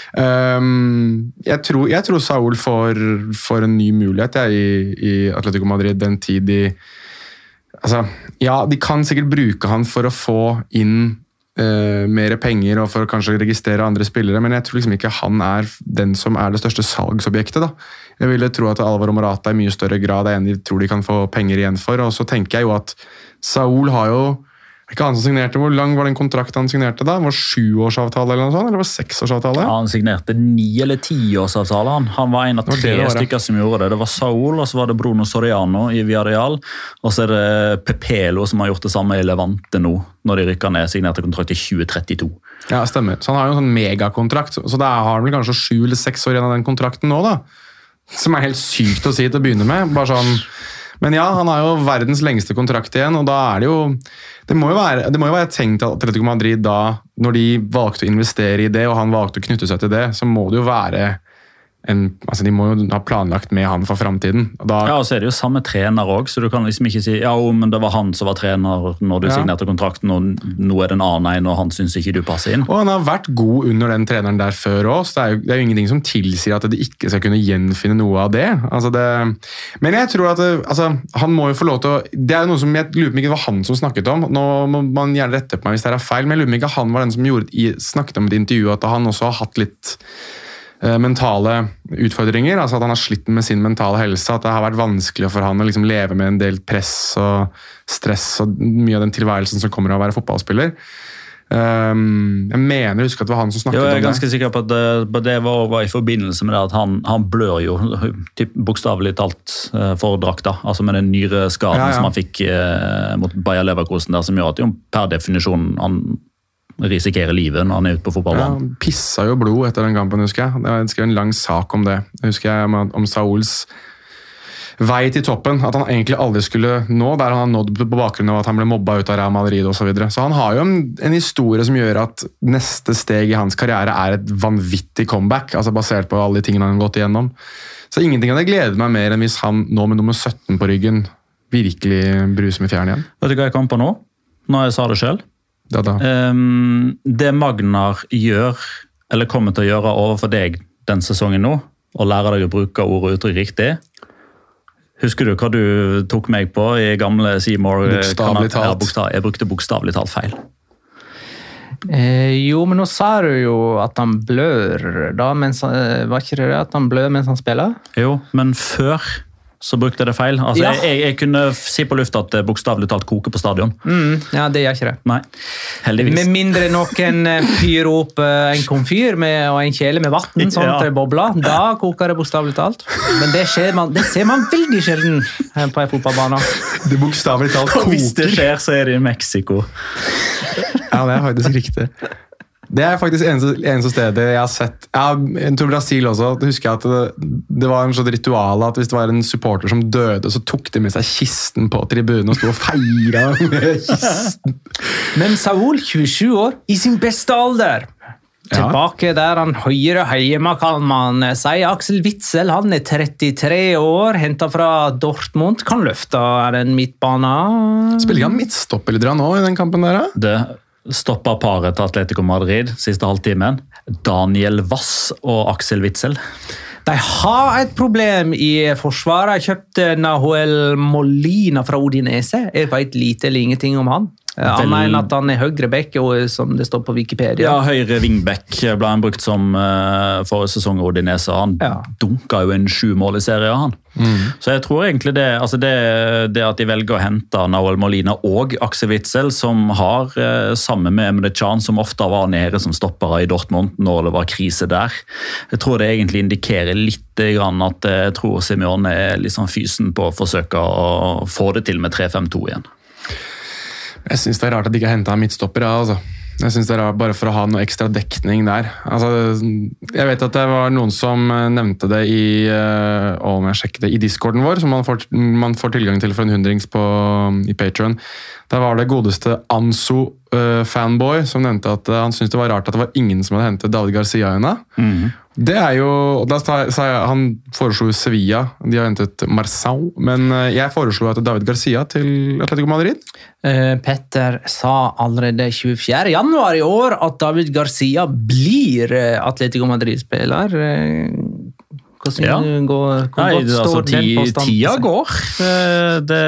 um, jeg, tror, jeg tror Saul får, får en ny mulighet jeg, i, i Atletico Madrid den tid de... Altså, ja, de kan sikkert bruke han for å få inn uh, mer penger og for å kanskje registrere andre spillere, men jeg tror liksom ikke han er den som er det største salgsobjektet da. Jeg ville tro at Alvaro Morata i mye større grad er en de tror de kan få penger igjen for, og så tenker jeg jo at Saul har jo Ikke han som signerte, hvor lang var den kontrakten han signerte da? Var det sjuårsavtale eller noe sånt, eller var det seksårsavtale? Ja, han signerte ni- eller tiårsavtale. Han. han var en av tre det det stykker som gjorde det. Det var Saul, og så var det Bruno Soriano i Villarreal, og så er det Pepelo som har gjort det samme i Levante nå, når de rykker ned, signerte kontrakt i tjue trettito. Ja, stemmer. Så han har jo en sånn megakontrakt, så da har han vel kanskje sju eller seks år igjen av den kontrakten nå da. Som er helt sykt å si til å begynne med, bare sånn. Men ja, han har jo verdens lengste kontrakt igjen, og da er det jo det må jo være, det må jo være tenkt at Atletico Madrid da, når de valgte å investere i det, og han valgte å knytte seg til det, så må det jo være en, altså de må jo ha planlagt med han for fremtiden. Og da, ja, og så er det jo samme trener også, så du kan liksom ikke si, ja, men det var han som var trener når du ja. signerte kontrakten, og nå er det en annen en, og han synes ikke du passer inn. Og han har vært god under den treneren der før også, det er jo, det er jo ingenting som tilsier at det ikke skal kunne gjenfinne noe av det. Altså det men jeg tror at det, altså, han må jo få lov til å, det er jo noe som jeg lurer på ikke det var han som snakket om, nå må man gjerne rette på meg hvis det er feil, men jeg lurer på ikke han var den som gjorde, snakket om et intervju at han også har hatt litt mentale utfordringer, altså at han har slitt med sin mentale helse, at det har vært vanskelig for han å liksom leve med en del press og stress og mye av den tilværelsen som kommer av å være fotballspiller. Um, jeg mener jeg husker at det var han som snakket om det. Jeg er ganske sikker på at det, det var, var i forbindelse med det at han, han blør jo bokstavelig talt for drakta, altså med den nyreskaden ja, ja. som han fikk eh, mot Bayer Leverkusen der, som gjør at jo per definisjon han risikerer livet når han er ute på fotballbanen. Ja, han pissa jo blod etter den kampen, husker jeg. Det var skrevet en lang sak om det. Jeg husker jeg om Sauls vei til toppen, at han egentlig aldri skulle nå, der han har nådd på bakgrunn av at han ble mobba ut av Real Madrid og så videre. Så han har jo en, en historie som gjør at neste steg i hans karriere er et vanvittig comeback, altså basert på alle de tingene han har gått igjennom. Så ingenting hadde gledet meg mer enn hvis han nå med nummer sytten på ryggen virkelig bruser med fjern igjen. Vet du hva jeg kom på nå? Når jeg sa det selv? Ja, um, det Magnar gjør, eller kommer til å gjøre overfor deg den sesongen nå, og lære deg å bruke ord og uttrykk riktig. Husker du hva du tok meg på i gamle Seymour? Bokstavlig talt. Ja, bokstav, jeg brukte bokstavlig talt feil. Eh, jo, men nå sa du jo at han blør da, mens, var ikke det at han blør mens han spiller? Jo, men før så brukte jeg det feil. Altså, ja. jeg, jeg kunne si på luft at det bokstavlig talt koker på stadion. Mm, ja, det gjør ikke det. Nei, heldigvis. Med mindre noen fyrer opp en komfyr med, og en kjele med vatten, sånn at det bobler, da koker det bokstavlig talt. Men det, skjer man, det ser man veldig sjelden på en fotballbane. Det bokstavlig talt koker. Og hvis det skjer, så er det i Mexico. Ja, det er faktisk riktig. Det er faktisk eneste, eneste stedet jeg har sett. Ja, jeg tror Brasil også. Jeg husker at det, det var en sånn ritual at hvis det var en supporter som døde, så tok de med seg kisten på tribunen og stod og feiret med kisten. Men Saul, tjuesju år, i sin beste alder. Tilbake der han høyre hjemme, kan man si. Axel Witsel, han er trettitre år, hentet fra Dortmund. Kan løfte den midtbanen. Spiller han midtstopper litt nå i den kampen der? Det stopper paret til Atletico Madrid siste halvtimen. Daniel Wass og Axel Witsel. De har et problem i forsvaret. Jeg kjøpte Nahuel Molina fra Udinese. Jeg vet lite eller ingenting om han. Han mener at han er høyre bekk, som det står på Wikipedia. Ja, høyre vingbekk ble han brukt som uh, forrige sesong i Udinese. Han ja. dunket jo en sju mål i serien, han. Mm. Så jeg tror egentlig det, altså det, det at de velger å hente Nahuel Molina og Axel Witsel, som har uh, sammen med Emre Can, som ofte var nede som stoppere i Dortmund når det var krise der. Jeg tror det egentlig indikerer litt grann at jeg tror Simeone er liksom fysen på å forsøke å få det til med tre fem to igjen. Jeg synes det er rart at de ikke har hentet en midtstopper, ja, altså. Jeg synes det er rart bare for å ha noe ekstra dekning der. Altså, jeg vet at det var noen som nevnte det i, om jeg sjekket det, i Discorden vår, som man får, man får tilgang til for en hundrings på, i Patreon. Der var det godeste Anso uh, fanboy som nevnte at uh, han syntes det var rart at det var ingen som hadde hentet David Garcia ennå. Mm. Det er jo, da sa jeg, han foreslo Sevilla, de har hentet Marçal, men uh, jeg foreslo at David Garcia til Atletico Madrid. Uh, Petter sa allerede tjuefjerde januar i år at David Garcia blir uh, Atletico Madrid-spiller. Uh, hvordan ja. går, hvor Nei, godt står altså, den påstanden? Tida går. Uh, det,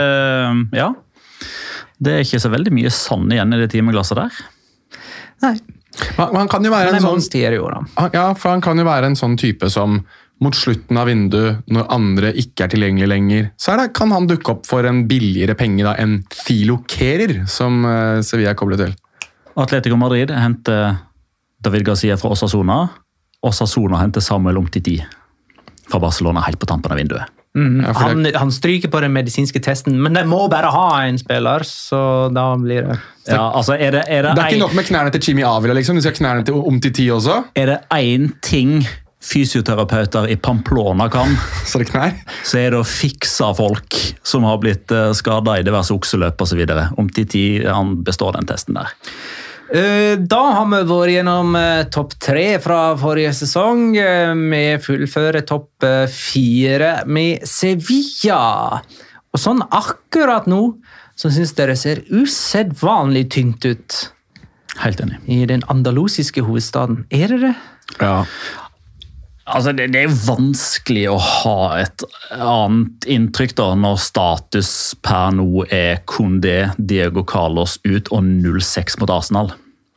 ja. Det er ikke så veldig mye sann igjen i det timeglasset der. Nei. Han, han kan jo være en sånn, jo, ja, for han kan jo være en sånn type som mot slutten av vinduet, når andre ikke er tilgjengelig lenger, så er det, kan han dukke opp for en billigere penge da, enn Thilo Kehrer, som uh, Sevilla er koblet til. Atletico Madrid henter David Garcia fra Osasuna. Osasuna henter Samuel Umtiti fra Barcelona helt på tampen av vinduet. Mm, ja, han, det... han stryker på den medisinske testen, men de må bare ha en spiller, så da blir det... Ja, altså er det, er det, det er ikke en... nok med knærne til Jimmy Avila, liksom. De skal ha knærne til Umtiti også. Er det en ting fysioterapeuter i Pamplona kan, så, det knær. så er det å fikse folk som har blitt skadet i diverse okseløp og så videre. Umtiti, han består den testen der. Da har vi vært gjennom topp tre fra forrige sesong. Vi fullfører topp fire med Sevilla. Og sånn akkurat nå så synes dere ser usedvanlig tynt ut. Helt enig. I den andalusiske hovedstaden. Er det det? Ja. Altså, det, det er vanskelig å ha et annet inntrykk da, når status per nå er Koundé, Diego Carlos ut og null seks mot Arsenal.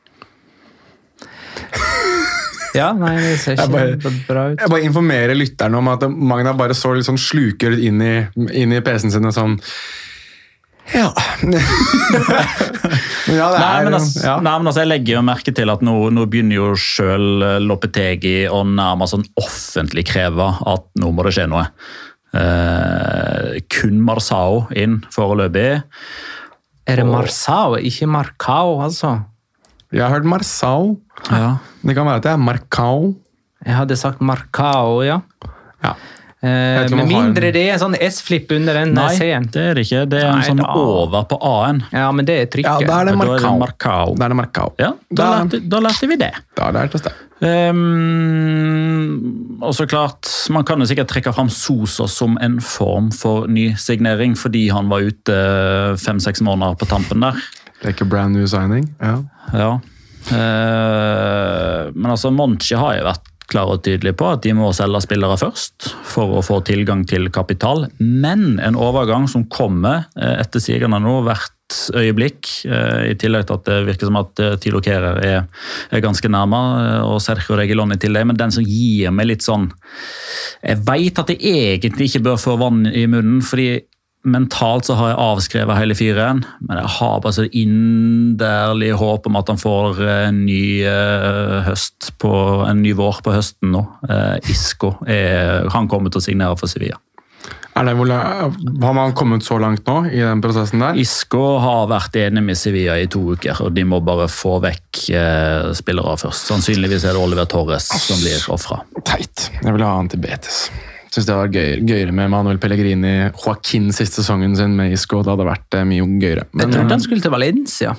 Ja, nei, det ser ikke bare, bra ut. Jeg bare informerer lytterne om at Magna bare så litt sånn sluker inn i, inn i P C-en sin og sånn ja. ja det nei, er, men altså, ja. nei, men altså, jeg legger jo merke til at nå, nå begynner jo selv Lopetegi å nærmest sånn offentlig kreve at nå må det skje noe. Eh, kun Marçao inn foreløpig. Er det Marçao, ikke Marcao, altså? Jeg har hørt Marçao. Ja. Det kan være at det er Marcao. Jeg hadde sagt Marcao, ja. Ja. Eh, med mindre en... det er en sånn S-flipp under den Nei, C-en. det er det ikke. Det er en Nei, sånn da... over på A-en. Ja, men det er trykket. Ja, da er det Marcao. Marcao. Da er det Marcao. Ja, da, da... Lærte, da lærte vi det. Da lærte oss det. Um, og så klart, man kan jo sikkert trekke fram Sosa som en form for ny signering, fordi han var ute fem-seks måneder på tampen der. Det er ikke brand new signing. Ja. Ja. Uh, men altså, Monchi har jo vært klar og tydelig på at de må selge spillere først for å få tilgang til kapital, men en overgang som kommer etter sigerne nå hvert øyeblikk, i tillegg til at det virker som at Thilo Kehrer er, er ganske nærme, og Sergio Reguilón i tillegg, men den som gir meg litt sånn, jeg vet at jeg egentlig ikke bør få vann i munnen, fordi mentalt så har jeg avskrevet hele firen, men jeg har bare så inderlig håp om at han får en ny uh, høst på, en ny vår på høsten nå. Uh, Isco, er, han kommer til å signere for Sevilla. Er det, har man kommet så langt nå i den prosessen der? Isco har vært enig med Sevilla i to uker, og de må bare få vekk uh, spillere først. Sannsynligvis er det Oliver Torres som blir offret. Teit. Jeg vil ha han til Betis. Jeg synes det var gøyere, gøyere med Manuel Pellegrini, Joaquin siste sesongen sin med Isco. Det hadde vært eh, mye gøyere. Men, jeg trodde han skulle til Valencia.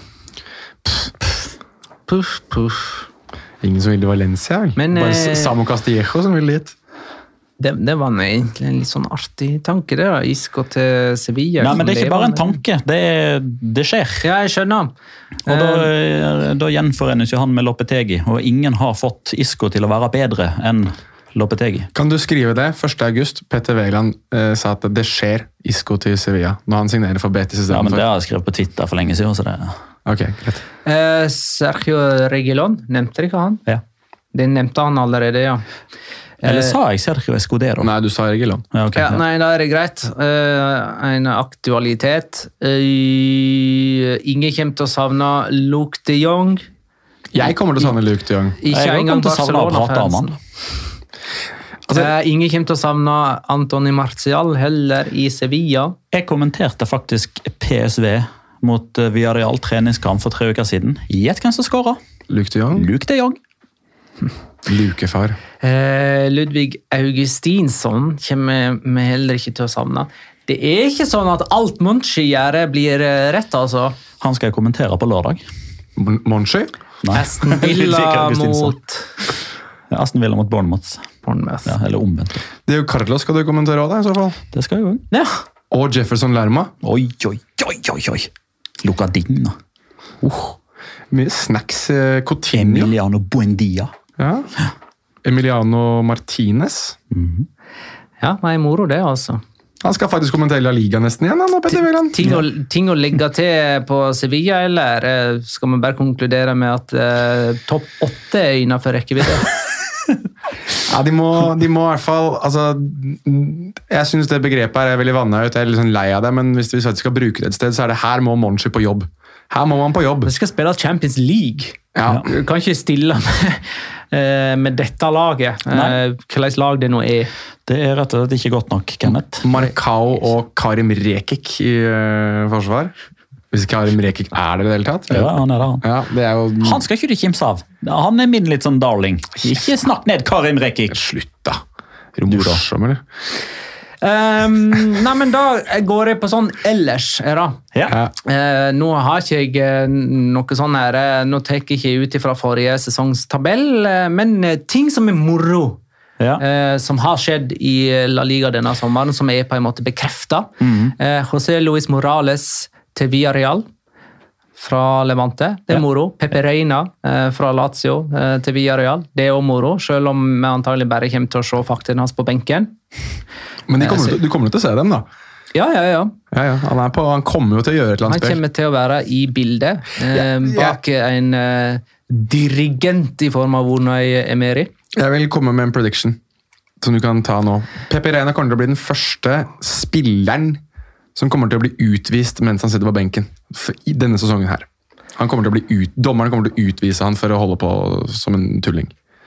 Puff, puff. Ingen som ville til Valencia, vel? Men, Bare eh, Samu Castillejo som ville dit. Det, det var egentlig en litt sånn artig tanke, det da. Isco til Sevilla. Nei, men det er ikke bare en tanke. Det, det skjer. Ja, jeg skjønner. Og da, da gjenforenes jo han med Lopetegi, og ingen har fått Isco til å være bedre enn Lopetegi. Kan du skrive det? første august, Petter Vegeland eh, sa at det skjer Isco til Sevilla, når han signerer for Betis i stedet. Ja, men det har jeg skrevet på Twitter for lenge siden, så det... Ok, greit. Eh, Sergio Reguilón, nevnte ikke han? Ja. Det nevnte han allerede, ja. Eller sa jeg Sergio Escudero? Nei, du sa Reguilón. Ja, okay, ja, ja. Nei, da er det greit. Uh, en aktualitet. Uh, ingen kommer til å savne Luke de Jong. Jeg kommer til å savne Luke de Jong. Ikke engang Barcelona-fansen. Altså, uh, ingen kommer til å savne Antony Martial heller i Sevilla. Jeg kommenterte faktisk P S V mot Villarreal treningskamp for tre uker siden. Gjett hvem som skåret? Luke de Jong. Luke de Jong. Lukefar. Uh, Ludvig Augustinsson kommer vi heller ikke til å savne. Det er ikke sånn at alt Monchi gjør blir rett, altså. Han skal jeg kommentere på lørdag. Monchi? Aston Villa mot... Aston Villa mot Bournemouth. Bournemouth. Ja, eller omvendt. Diego Carlos skal du kommentere også, da, i så fall. Det skal jeg jo. Ja. Og Jefferson Lerma. Oi, oi, oi, oi, oi. Lucadinho. Uh, mye snacks. Eh, Coutinho. Emiliano Buendia. Ja. Emiliano Martinez. Mm-hmm. Ja, nei, moro det, altså. Han skal faktisk kommentere La Liga nesten igjen, han, Petter Vegeland. Ting, å, ting å legge til på Sevilla, eller skal man bare konkludere med at uh, topp åtte er innenfor rekkevidde? Ja, de må, de må i hvert fall altså, jeg synes det begrepet her er veldig vannet ut, jeg er litt sånn lei av det, men hvis vi skal bruke det et sted, så er det her må Monchi på jobb. Her må man på jobb. Vi skal spille Champions League. Ja. Du kan ikke stille med, med dette laget. Nei. Hvilket lag det nå er. Det er rett og slett ikke godt nok, Kenneth. Markao og Karim Rekik i uh, forsvar. Hvis Karim Rekik er det i det hele tatt? Ja, han er det. Han, ja, det er jo... han skal ikke du kimse av. Han er min litt sånn darling. Ikke snakk ned Karim Rekik. Slutt da. Er du morsom, eller? Um, nei, men da går jeg på sånn ellers, da. Ja. Uh, nå har ikke jeg noe sånn her, nå tar jeg ikke ut fra forrige sesongstabell, men ting som er moro. Ja. Uh, som har skjedd i La Liga denne sommeren, som er på en måte bekreftet. Mm. Uh, José Luis Morales til Villarreal fra Levante. Det er ja. Moro. Pepe Reina eh, fra Lazio eh, til Villarreal. Det er også moro, selv om vi antagelig bare kommer til å se fakten hans på benken. Men kommer, du kommer til å se dem, da? Ja, ja, ja. ja, ja. Han, er på, han kommer jo til å gjøre et eller annet spill. Han kommer til å være i bildet, eh, ja, ja. bak en eh, dirigent i form av Unai Emery. Jeg vil komme med en prediction som du kan ta nå. Pepe Reina kommer til å bli den første spilleren som kommer til å bli utvist mens han sitter på benken i denne sesongen her. Han kommer til å bli ut, dommeren kommer til å utvise han for å holde på som en tulling.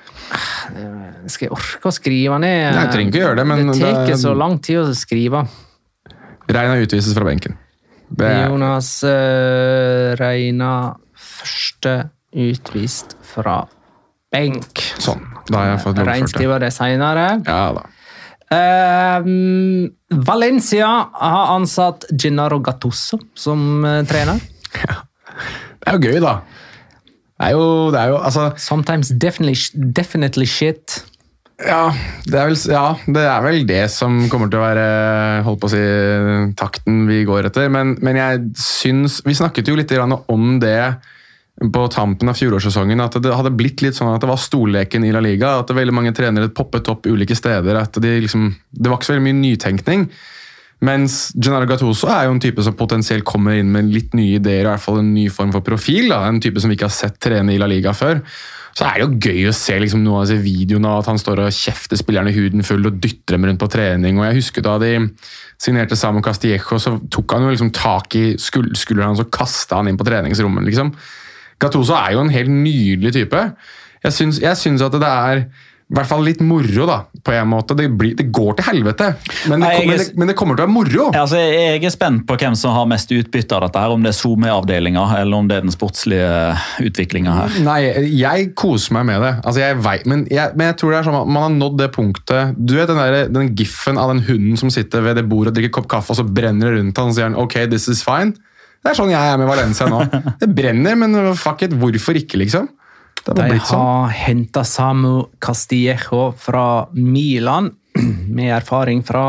Skal jeg orke å skrive ned? Nei, jeg trenger ikke gjøre det, men... Det tar ikke så lang tid å skrive. Reina utvises fra benken. Det er... Jonas uh, Reina første utvist fra benk. Sånn, da har jeg fått lovført det. Regnskriver det senere. Ja da. Uh, Valencia har ansatt Gennaro Gattuso som uh, trener. Ja. Det er jo gøy, da. Det er jo, det er jo altså... Sometimes definitely, definitely shit. Ja det, er vel, ja, det er vel det som kommer til å være, holdt på å si, takten vi går etter. Men, men jeg syns, vi snakket jo litt om det på tampen av fjorårssesongen, at det hadde blitt litt sånn at det var storleken i La Liga, at det veldig mange trenere poppet opp ulike steder, at de liksom, det var ikke så veldig mye nytenkning. Mens Gennaro Gattuso er jo en type som potensielt kommer inn med litt nye ideer, i hvert fall en ny form for profil, da. En type som vi ikke har sett trene i La Liga før. Så er det jo gøy å se liksom, noen av disse videoene av at han står og kjefter spillerne huden full og dytter dem rundt på trening. Og jeg husker da de signerte Samu Castillejo, så tok han jo liksom tak i skulderen hans og kastet han inn på treningsrommet, liksom. Gattuso er jo en helt nydelig type. Jeg syns, jeg syns at det er i hvert fall litt moro, da, på en måte. Det, blir, det går til helvete, men det, kommer, er, men det kommer til å være moro. Altså, jeg er spent på hvem som har mest utbytte av dette her, om det er SoMe-avdelinga, eller om det er den sportslige utviklinga her. Nei, jeg koser meg med det. Altså, jeg vet, men, jeg, men jeg tror det er sånn at man har nådd det punktet. Du vet den, der, den giffen av den hunden som sitter ved det bordet og drikker kopp kaffe, og så brenner det rundt han og sier han, ok, this is fine. Det er sånn jeg er med Valencia nå. Det brenner, men fuck it, hvorfor ikke, liksom? De har sånn. Hentet Samu Castillejo fra Milan, med erfaring fra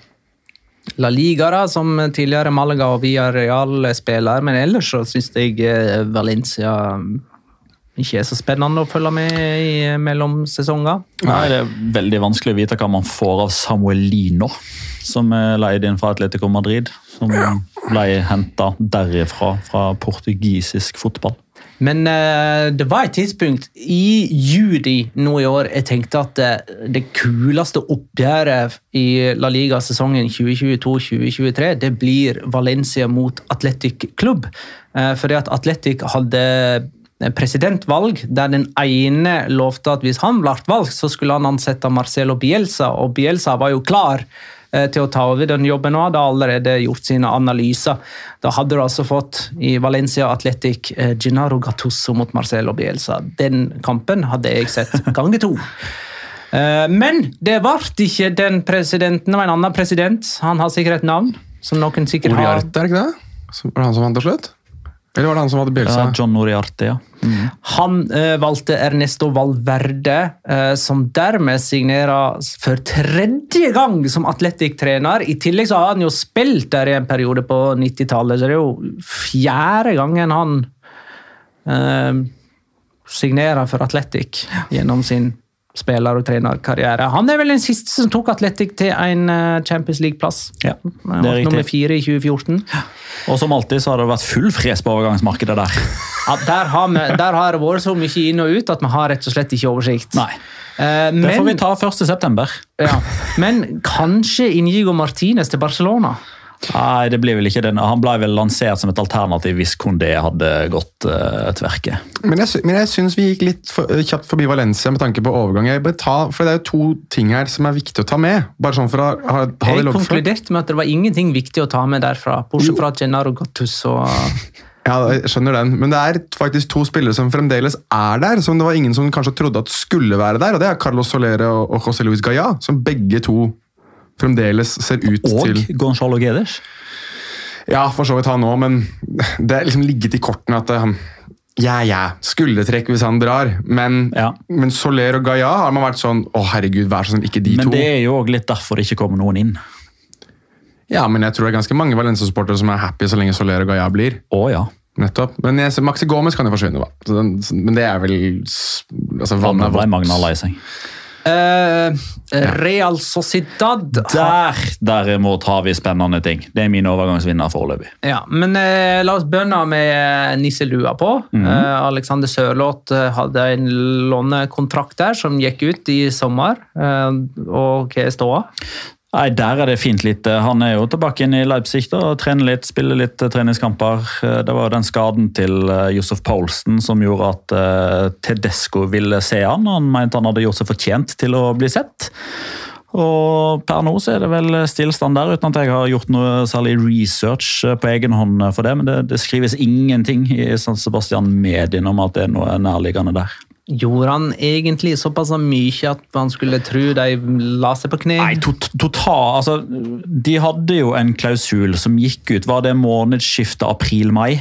La Liga, da, som tidligere Malaga og Villarreal-spiller, men ellers så synes jeg Valencia ikke er så spennende å følge med i mellomsesonger. Nei, det er veldig vanskelig å vite hva man får av Samuelino, som er leid inn fra Atletico Madrid, som ble hentet derifra, fra portugisisk fotball. Men uh, det var et tidspunkt i juli nå i år jeg tenkte at det, det kuleste oppgjøret i La Liga-sesongen tjue tjueto tjue tjuetre det blir Valencia mot Athletic Club. Uh, fordi at Athletic hadde presidentvalg der den ene lovte at hvis han ble valgt så skulle han ansette Marcelo Bielsa, og Bielsa var jo klar til å ta over den jobben og hadde allerede gjort sine analyser. Da hadde du altså fått i Valencia Athletic Gennaro Gattuso mot Marcelo Bielsa. Den kampen hadde jeg sett gange to. Men det var ikke den presidenten, det var en annen president. Han har sikkert et navn, som noen sikkert har... Uriarte, er det ikke det? Var det han som vant til slutt? Eller var det han som hadde Bielsa? Ja, John Uriarte, ja. Mm. Han eh, valgte Ernesto Valverde, eh, som dermed signerer for tredje gang som Athletic-trener. I tillegg så har han jo spilt der i en periode på nittitallet, så det er jo fjerde gangen han eh, signerer for Athletic gjennom sin spiller- og trenerkarriere. Han er vel den siste som tok Athletic til en Champions League-plass. Ja, det er riktig. Nummer fire i tjue fjorten. Og som alltid så har det vært full fres på overgangsmarkedet der. Ja, der har, vi, der har det vært så mye inn og ut at vi har rett og slett ikke oversikt. Nei. Uh, det får vi ta første september. Ja. Men kanskje Inigo Martinez til Barcelona? Nei, det blir vel ikke det. Han ble vel lansert som et alternativ hvis Condé hadde gått uh, tverke. Men jeg, men jeg synes vi gikk litt for, kjapt forbi Valencia med tanke på overgang. Jeg ta, for det er jo to ting her som er viktig å ta med. Bare sånn for å ha, ha det Jeg konkluderte med at det var ingenting viktig å ta med derfra, bortsett fra Gennaro Gattuso og... Ja, jeg skjønner den. Men det er faktisk to spillere som fremdeles er der, som det var ingen som kanskje trodde at skulle være der, og det er Carlos Soler og, og José Luis Gaya, som begge to fremdeles ser ut og til... Og Gonzalo Guedes. Ja, for så vidt han også, men det er liksom ligget i kortene at han... Ja, ja, skuldertrekk hvis han drar, men, ja. men Soler og Gaya har man vært sånn, å herregud, vær sånn, ikke de men to. Men det er jo også litt derfor det ikke kommer noen inn. Ja, men jeg tror det er ganske mange Valencia-supportere som er happy så lenge Soler og Gaya blir. Å ja. Nettopp. Men jeg ser Maxi Gomez kan jo forsvinne, da. Så den, men det er vel... Altså, vann er vann. Magna lei seg. Uh, Real Sociedad Der derimot har vi spennende ting. Det er min overgangsvinner foreløpig. Ja, men uh, la oss begynne med nisselua på. Mm. uh, Alexander Sørloth hadde en lånekontrakt der som gikk ut i sommer. uh, Og hva er ståa? Nei, der er det fint litt. Han er jo tilbake inn i Leipzig da, og trener litt, spiller litt treningskamper. Det var jo den skaden til Josef Poulsen som gjorde at uh, Tedesco ville se han. Han mente han hadde gjort seg fortjent til å bli sett. Og per nå så er det vel stillstand der, uten at jeg har gjort noe særlig research på egen hånd for det. Men det, det skrives ingenting i San Sebastian Medien om at det er noe nærliggende der. Gjorde han egentlig såpass mye at man skulle tro de la seg på kne? Nei, total, altså, de hadde jo en klausul som gikk ut, var det månedsskiftet april-mai?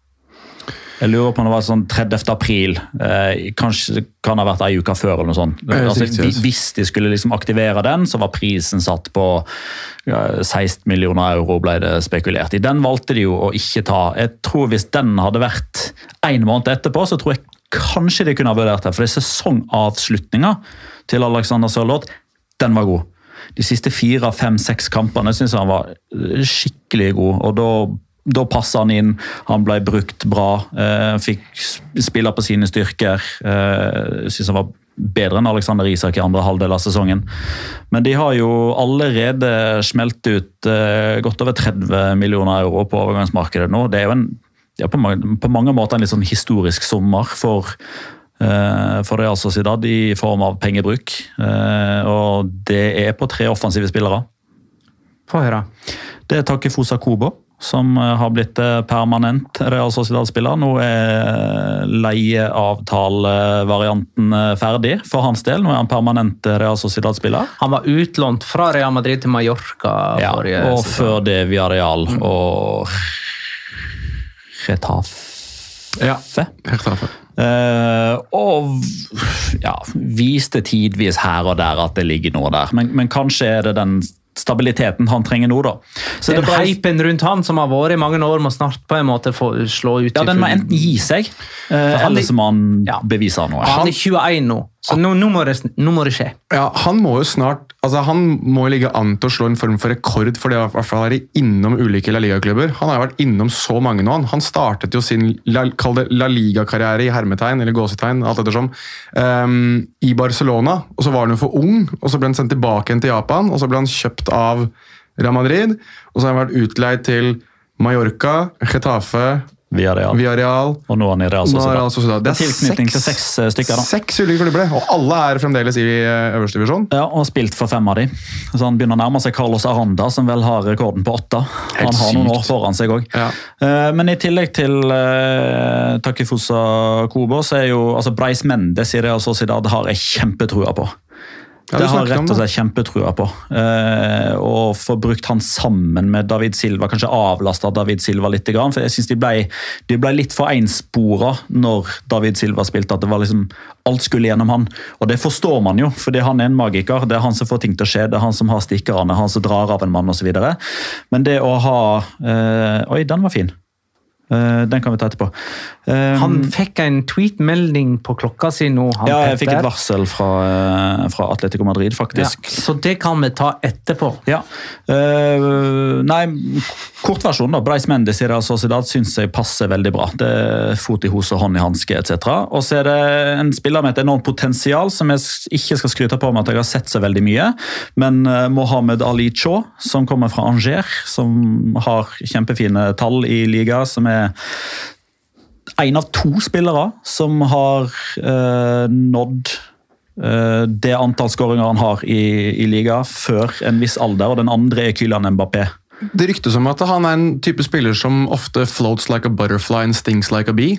Jeg lurer på om det var sånn tredivte april, eh, kanskje kan det ha vært en uke før eller noe sånt. Altså, hvis de skulle liksom aktivere den, så var prisen satt på ja, seksten millioner euro ble det spekulert i. Den valgte de jo å ikke ta. Jeg tror hvis den hadde vært en måned etterpå, så tror jeg kanskje de kunne ha vurdert det, for det er sesongavslutninga til Alexander Sørloth, den var god. De siste fire, fem, seks kampene synes jeg han var skikkelig god, og da, da passet han inn, han ble brukt bra, eh, fikk spille på sine styrker, eh, synes han var bedre enn Alexander Isak i andre halvdel av sesongen. Men de har jo allerede smelt ut eh, godt over tretti millioner euro på overgangsmarkedet nå. Det er jo en Ja, på, mange, på mange måter en litt sånn historisk sommer for, uh, for Real Sociedad i form av pengebruk. Uh, og det er på tre offensive spillere. Få høre. Det er Takefusa Kubo, som uh, har blitt uh, permanent Real Sociedad-spiller. Nå er leieavtalevarianten uh, ferdig for hans del. Nå er han permanent Real Sociedad-spiller. Han var utlånt fra Real Madrid til Mallorca. Ja, og sesong. Før det via Real mm. og Getafe. Ja, Getafe. Uh, og ja, viste tidvis her og der at det ligger noe der. Men, men kanskje er det den stabiliteten han trenger nå, da. Så den bare... hypen rundt han som har vært i mange år, må snart på en måte få slå ut. Ja, den må enten gi seg, uh, eller så må han ja. bevise noe. Han er tjueén nå, så nå, nå, må det, nå må det skje. Ja, han må jo snart, altså han må ligge an til å slå en form for rekord for det å være innom ulike La Liga-klubber. Han har jo vært innom så mange nå. Han startet jo sin La, La Liga-karriere i hermetegn, eller gåsetegn, alt ettersom, um, i Barcelona, og så var han jo for ung, og så ble han sendt tilbake igjen til Japan, og så ble han kjøpt av Real Madrid, og så har han vært utleid til Mallorca, Getafe, Villarreal. Villarreal. Og nå er han i Real Sociedad. Real Sociedad. Det er tilknytning seks, til seks stykker da. Seks ulike klubber, og alle er fremdeles i øverste divisjon. Ja, og spilt for fem av de. Så han begynner å nærme seg Carlos Aranda, som vel har rekorden på åtte. Helt han har noen år foran seg også. Ja. Men i tillegg til uh, Takefusa Kubo, så er jo altså Brais Mendes i Real Sociedad har jeg kjempetrua på. Ja, det har rett og slett kjempetrua på. Eh, og få brukt han sammen med David Silva, kanskje avlastet David Silva litt, for jeg synes de ble, de ble litt for ensporet når David Silva spilte, at det var liksom, alt skulle gjennom han. Og det forstår man jo, fordi han er en magiker, det er han som får ting til å skje, det er han som har stikkerne, han som drar av en mann og så videre. Men det å ha, eh, oi, den var fin. Uh, den kan vi ta etterpå. Um, han fikk en tweet-melding på klokka si nå. Han ja, jeg Petter. fikk et varsel fra, uh, fra Atletico Madrid, faktisk. Ja, så det kan vi ta etterpå. Ja. Uh, nei, kortversjonen da. Brais Mendes i Real Sociedad synes jeg passer veldig bra. Det er fot i hose, hånd i handske, et cetera. Og så er det en spiller med et enormt potensial, som jeg ikke skal skryte på med at jeg har sett så veldig mye. Men uh, Mohamed Ali Cho, som kommer fra Angers, som har kjempefine tall i liga, som er en av to spillere som har uh, nådd uh, det antall skåringer han har i, i liga før en viss alder, og den andre er Kylian Mbappé. Det ryktes om at han er en type spiller som ofte floats like a butterfly and stings like a bee.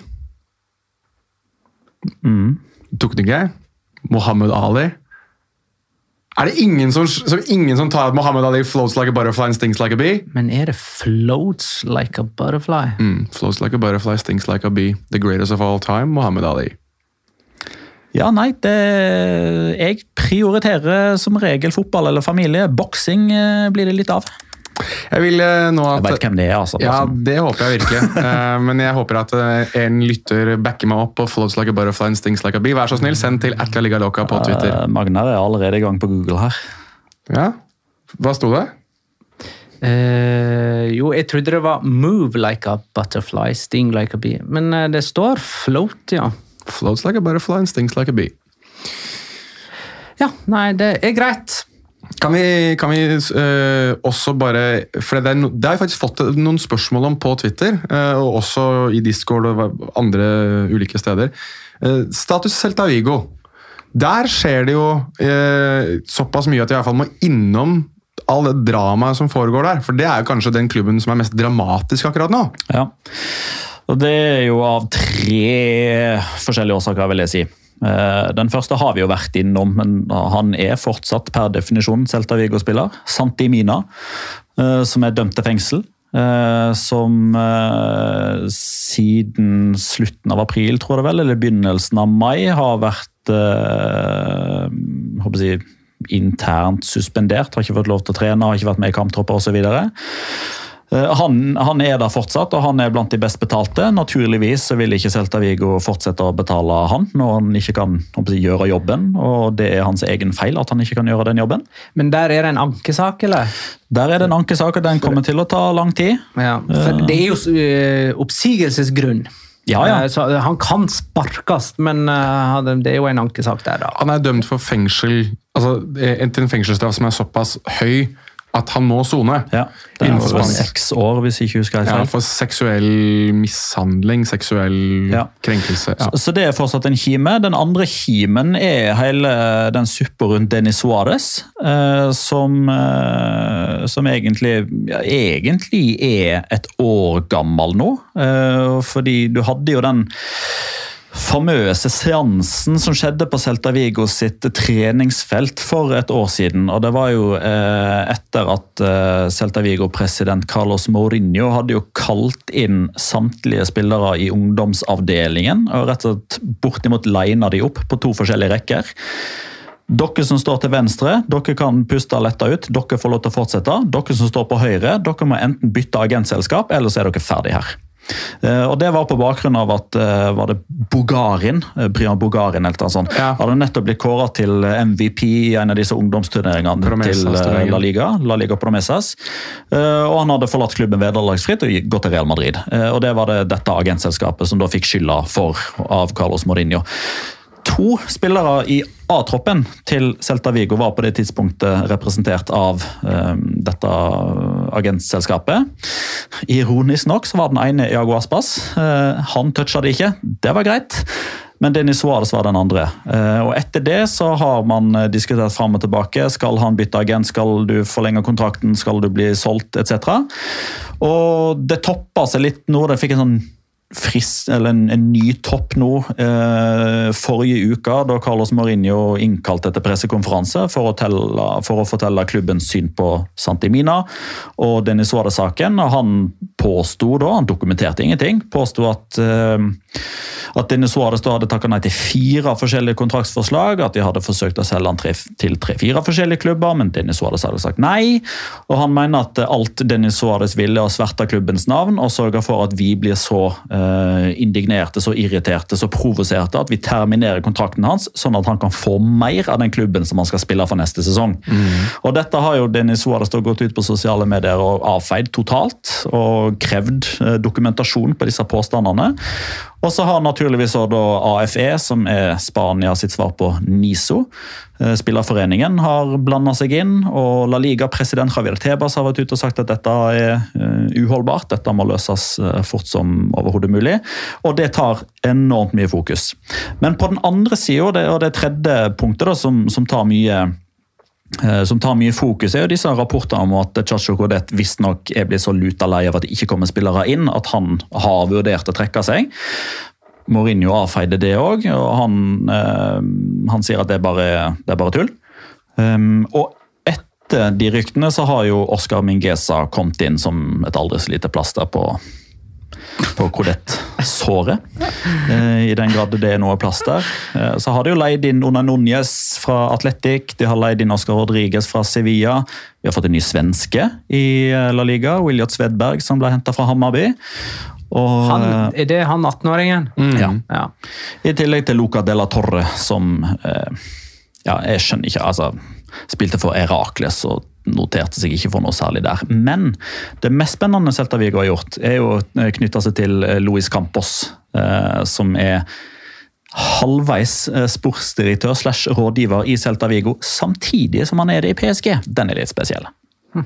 Mm. Tok det ikke? Mohamed Ali. Er det ingen som, som, ingen som tar at Mohamed Ali floats like a butterfly and stings like a bee? Men er det floats like a butterfly? Mm, floats like a butterfly, stings like a bee. The greatest of all time, Mohamed Ali. Ja, nei, det, jeg prioriterer som regel fotball eller familie. Boksing blir det litt av. Jeg vil nå at... Jeg vet hvem det er, altså. Ja, det håper jeg virkelig. Men jeg håper at en lytter backer meg opp på floats like a butterfly and stings like a bee. Vær så snill, send til at la liga loca på Twitter. Uh, Magnar er allerede i gang på Google her. Ja, hva sto det? Uh, jo, jeg trodde det var move like a butterfly, sting like a bee. Men uh, det står float, ja. Floats like a butterfly and stings like a bee. Ja, nei, det er greit. Kan vi, kan vi uh, også bare, for det er, no, det har jeg faktisk fått noen spørsmål om på Twitter, uh, og også i Discord og andre ulike steder. Uh, status Celta Vigo. Der skjer det jo uh, såpass mye at jeg i hvert fall må innom all det dramaet som foregår der, for det er jo kanskje den klubben som er mest dramatisk akkurat nå. Ja, og det er jo av tre forskjellige årsaker, vil jeg si. Den første har vi jo vært innom, men han er fortsatt per definisjon Celta Vigo-spiller. Santi Mina, som er dømt til fengsel, som siden slutten av april, tror jeg vel, eller begynnelsen av mai, har vært håper jeg, internt suspendert, har ikke fått lov til å trene, har ikke vært med i kamptropper og så videre. Han, han er der fortsatt, og han er blant de best betalte. Naturligvis så vil ikke Celta Vigo fortsette å betale han når han ikke kan jeg, gjøre jobben, og det er hans egen feil at han ikke kan gjøre den jobben. Men der er det en ankesak, eller? Der er det en ankesak, og den kommer til å ta lang tid. Ja, for det er jo uh, oppsigelsesgrunn. Ja, ja. Så han kan sparkes, men uh, det er jo en ankesak der da. Han er dømt for fengsel, altså til en fengselsstraff som er såpass høy, at han må sone. Ja, det er for seks år, hvis jeg ikke husker helt feil. Ja, for seksuell mishandling, seksuell ja. krenkelse. Ja. Så, så det er fortsatt en kime. Den andre kimen er hele den suppa rundt Denis Suárez, eh, som, eh, som egentlig, ja, egentlig er et år gammel nå. Eh, fordi du hadde jo den famøse seansen som skjedde på Celta Vigo sitt treningsfelt for et år siden, og det var jo eh, etter at eh, Celta Vigo-president Carlos Mourinho hadde jo kalt inn samtlige spillere i ungdomsavdelingen, og rett og slett bortimot lina de opp på to forskjellige rekker. Dere som står til venstre, dere kan puste letta ut, dere får lov til å fortsette. Dere som står på høyre, dere må enten bytte agentselskap, eller så er dere ferdig her. Uh, og det var på bakgrunn av at uh, var det Bogarin, uh, Brian Bogarin eller noe sånt, ja. Hadde nettopp blitt kåret til M V P i en av disse ungdomsturneringene til uh, La Liga, La Liga Promesas, uh, og han hadde forlatt klubben vederlagsfritt og gått til Real Madrid, uh, og det var det dette agentselskapet som da fikk skylda for av Carlos Mourinho. To spillere i A-troppen til Celta Vigo var på det tidspunktet representert av um, dette agentselskapet. Ironisk nok så var den ene Iago Aspas. Uh, han toucha det ikke, det var greit. Men Denis Suárez var den andre. Uh, og etter det så har man diskutert frem og tilbake. Skal han bytte agent? Skal du forlenge kontrakten? Skal du bli solgt? et cetera. Og det toppa seg litt nå. Det fikk en sånn Frist, eller en, en ny topp nå eh, forrige uke, da Carlos Mourinho innkalte til pressekonferanse for å, telle, for å fortelle klubbens syn på Santi Mina og Denis Suárez-saken. Han påstod da, han dokumenterte ingenting, påstod at eh, At Denis Suárez da hadde takket nei til fire forskjellige kontraktsforslag, at de hadde forsøkt å selge han tre, til tre-fire forskjellige klubber, men Denis Suárez hadde sagt nei. Og han mener at alt Denis Suárez ville å sverte klubbens navn og sørge for at vi blir så uh, indignerte, så irriterte, så provoserte at vi terminerer kontrakten hans, sånn at han kan få mer av den klubben som han skal spille for neste sesong. Mm. Og dette har jo Denis Suárez da gått ut på sosiale medier og avfeid totalt, og krevd uh, dokumentasjon på disse påstandene. Og så har naturligvis også da A F E, som er Spania sitt svar på NISO. Spillerforeningen har blandet seg inn, og La Liga-president Javier Tebas har vært ute og sagt at dette er uh, uholdbart, dette må løses uh, fort som overhodet mulig, og det tar enormt mye fokus. Men på den andre siden, og det, og det tredje punktet da, som, som tar mye som tar mye fokus, er jo disse rapportene om at Chacho Coudet visst nok er blitt så luta lei av at det ikke kommer spillere inn, at han har vurdert å trekke seg. Mourinho avfeide det også, og han, eh, han sier at det er bare, det er bare tull. Um, og etter de ryktene så har jo Oscar Mingueza kommet inn som et aldri så lite plaster på på Coudet-såret, i den grad det er noe plass der. Så har de jo leid inn Una Núñez fra Atletic, de har leid inn Oscar Rodriguez fra Sevilla, vi har fått en ny svenske i La Liga, Williot Svedberg, som ble hentet fra Hammarby. Og, han, er det han atten-åringen? Mm. Ja. ja. I tillegg til Luca de la Torre, som eh, ja, jeg skjønner ikke, altså spilte for Herakles og noterte seg ikke for noe særlig der. Men det mest spennende Celta Vigo har gjort er jo knyttet seg til Luis Campos, eh, som er halvveis sportsdirektør slash rådgiver i Celta Vigo, samtidig som han er det i P S G. Den er litt spesiell. Hm.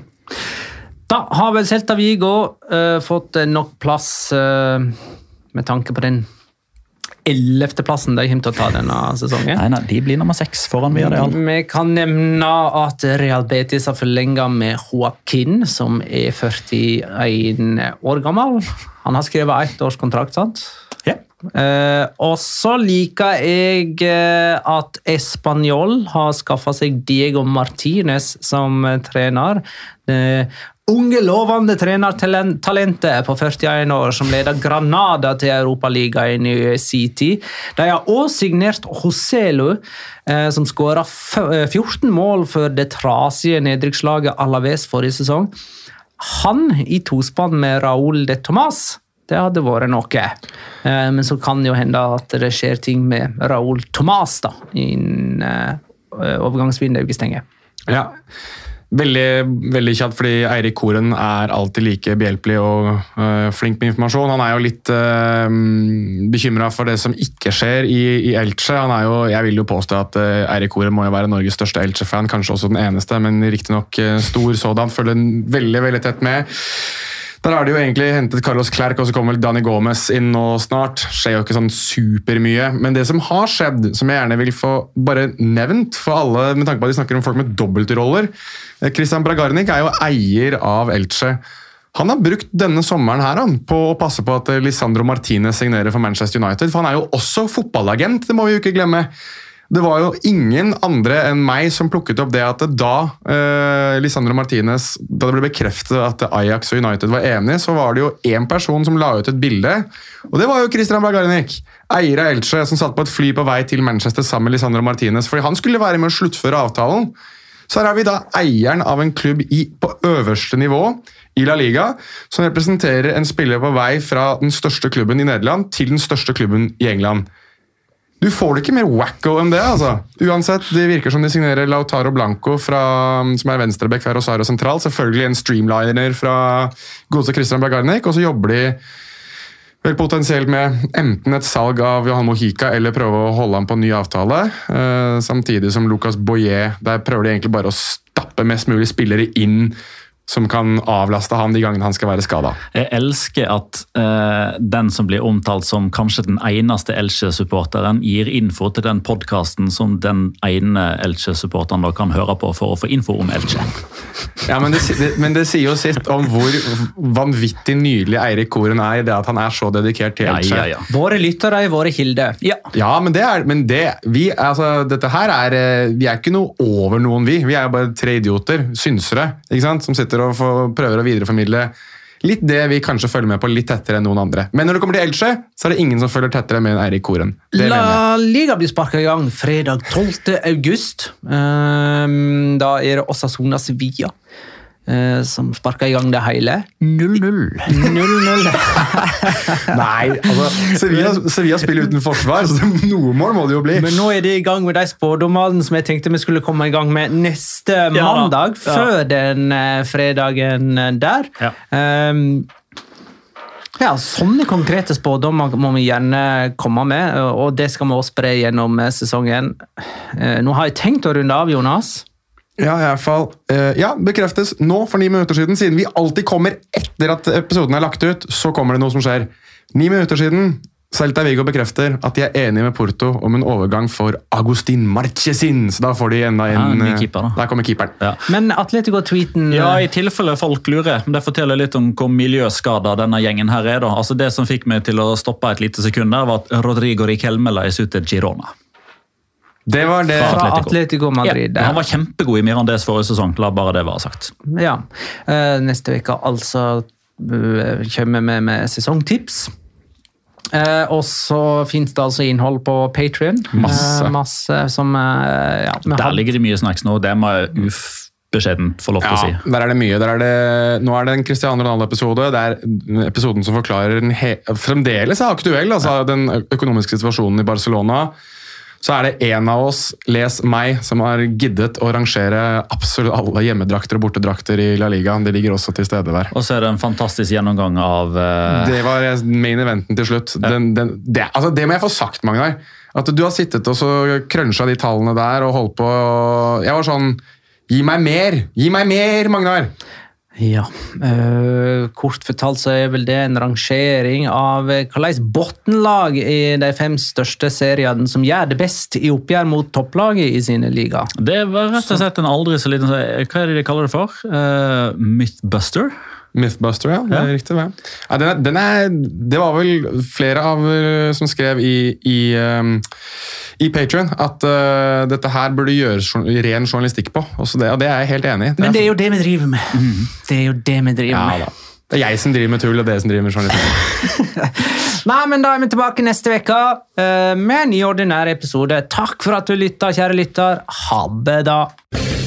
Da har vel Celta Vigo uh, fått nok plass uh, med tanke på den ellevte plassen de kommer til å ta denne sesongen. Nei, nei, de blir nummer seks foran Villarreal. Vi kan nevne at Real Betis har forlenget med Joaquin, som er førtien år gammel. Han har skrevet ett års kontrakt, sant? Ja. Eh, og så liker jeg at Espanyol har skaffet seg Diego Martinez som trener. Det unge, lovende trenertalentet på førtien år som leder Granada til Europaligaen i sin tid. De har også signert Joselu, eh, som skåret fjorten mål for det trasige nedrykkslaget Alaves forrige sesong. Han i tospann med Raúl de Tomàs, det hadde vært noe. Eh, men så kan det jo hende at det skjer ting med Raúl Tomàs da, innen eh, overgangsvinduet stenger. Ja, Veldig, veldig kjapt, fordi Eirik Koren er alltid like behjelpelig og uh, flink med informasjon. Han er jo litt uh, bekymret for det som ikke skjer i, i Elche. Han er jo, jeg vil jo påstå at uh, Eirik Koren må jo være Norges største Elche-fan, kanskje også den eneste, men riktig nok uh, stor sådan, følger veldig, veldig tett med. Der har de jo egentlig hentet Carlos Klerk, og så kommer vel Dani Gómez inn nå snart. Skjer jo ikke sånn super mye, men det som har skjedd, som jeg gjerne vil få bare nevnt for alle, med tanke på at de snakker om folk med dobbeltroller. Christian Bragarnik er jo eier av Elche. Han har brukt denne sommeren her han, på å passe på at Lisandro Martinez signerer for Manchester United, for han er jo også fotballagent, det må vi jo ikke glemme. Det var jo ingen andre enn meg som plukket opp det at da eh, Lisandro Martinez, da det ble bekreftet at Ajax og United var enige, så var det jo en person som la ut et bilde, og det var jo Christian Bragarnik, eier av Elche, som satt på et fly på vei til Manchester sammen med Lisandro Martinez, fordi han skulle være med å sluttføre avtalen. Så her har vi da eieren av en klubb i, på øverste nivå i La Liga, som representerer en spiller på vei fra den største klubben i Nederland til den største klubben i England. Du får det ikke mer wacko enn det, altså. Uansett, det virker som de signerer Lautaro Blanco, fra, som er venstrebekk fra Rosario Central, selvfølgelig en streamliner fra godeste Christian Bragarnik, og så jobber de vel potensielt med enten et salg av Johan Mojica eller prøve å holde han på en ny avtale, uh, samtidig som Lucas Boyer, der prøver de egentlig bare å stappe mest mulig spillere inn som kan avlaste han de gangene han skal være skadet. Jeg elsker at uh, den som blir omtalt som kanskje den eneste Elche-supporteren gir info til den podcasten som den ene Elche-supporteren da kan høre på for å få info om Elche. Ja, men det, det, men det sier jo sitt om hvor vanvittig nydelig Eirik Koren er i det at han er så dedikert til Elche. Ja, ja, ja. Våre lyttere er våre kilder. Ja, ja men det er, men det, vi, altså, dette her er, vi er ikke noe over noen vi. Vi er jo bare tre idioter, synsere, ikke sant, som sitter og for, prøver å videreformidle litt det vi kanskje følger med på litt tettere enn noen andre. Men når det kommer til Elche, så er det ingen som følger tettere med Eirik Koren. Det mener jeg. La Liga blir sparket i gang fredag tolvte august. Um, da er det Osasuna Sevilla uh, som sparker i gang det hele. null null. null null. Nei, altså, Sevilla, Sevilla spiller uten forsvar, så noe mål må det jo bli. Men nå er de i gang med de spådommene som jeg tenkte vi skulle komme i gang med neste Ja, mandag, ja. før den uh, fredagen der. Ja. Um, ja, sånne konkrete spådommer må vi gjerne komme med, og det skal vi også spre gjennom sesongen. Uh, nå har jeg tenkt å runde av, Jonas. Ja, i hvert fall. Uh, ja, bekreftes nå for ni minutter siden. Siden vi alltid kommer etter at episoden er lagt ut, så kommer det noe som skjer. Ni minutter siden, Celta Vigo bekrefter at de er enige med Porto om en overgang for Agustin Marchesin. Så da får de enda en... Ja, en ny uh, keeper da. Der kommer keeperen. Ja. Men Atletico-tweeten... Ja, i tilfelle folk lurer. Det forteller litt om hvor miljøskadet denne gjengen her er. Da. Altså det som fikk meg til å stoppe et lite sekund der, var at Rodrigo Riquelme la ut til Girona. Det var det. Fra Atletico. Atletico Madrid. Ja, han var kjempegod i Mirandes forrige sesong, la bare det være sagt. Ja, uh, neste uke altså uh, kommer vi med sesongtips. Uh, og så finnes det altså innhold på Patreon. Masse. Uh, masse som uh, ja, vi Der har- ligger det mye snacks nå, det må jeg ubeskjedent få lov til å si. Ja, der er det mye. Der er det, nå er det en Cristiano Ronaldo-episode. Det er episoden som forklarer den he, fremdeles er aktuell, altså den økonomiske situasjonen i Barcelona. Så er det en av oss, les meg, som har giddet å rangere absolutt alle hjemmedrakter og bortedrakter i La Liga. Det ligger også til stede der. Og så er det en fantastisk gjennomgang av... Uh, Det var main eventen til slutt. Den, den, det, altså det må jeg få sagt, Magnar. At du har sittet og så cruncha de tallene der og holdt på. Jeg var sånn, gi meg mer! Gi meg mer, Magnar! Ja, uh, kort fortalt så er vel det en rangering av uh, hvilke bottenlag i de fem største seriene som gjør det best i oppgjør mot topplaget i sine liga. det var rett og slett en aldri så liten... Hva er det de kaller det for? Uh, Mythbuster? Mythbuster, ja. Det er Ja. riktig det. Ja, den er, den er, det var vel flere av uh, som skrev i, i, um, i Patreon at uh, dette her burde gjøres jour- ren journalistikk på. Også det, og det er jeg helt enig i. Men det er jo det vi driver med. Det er jo det vi driver ja, med. da. Det er jeg som driver med tull, og dere som driver med journalistikk. Nei, men da er vi tilbake neste veka uh, med en ny ordinær episode. Takk for at du lytta, kjære lytter. Ha det da.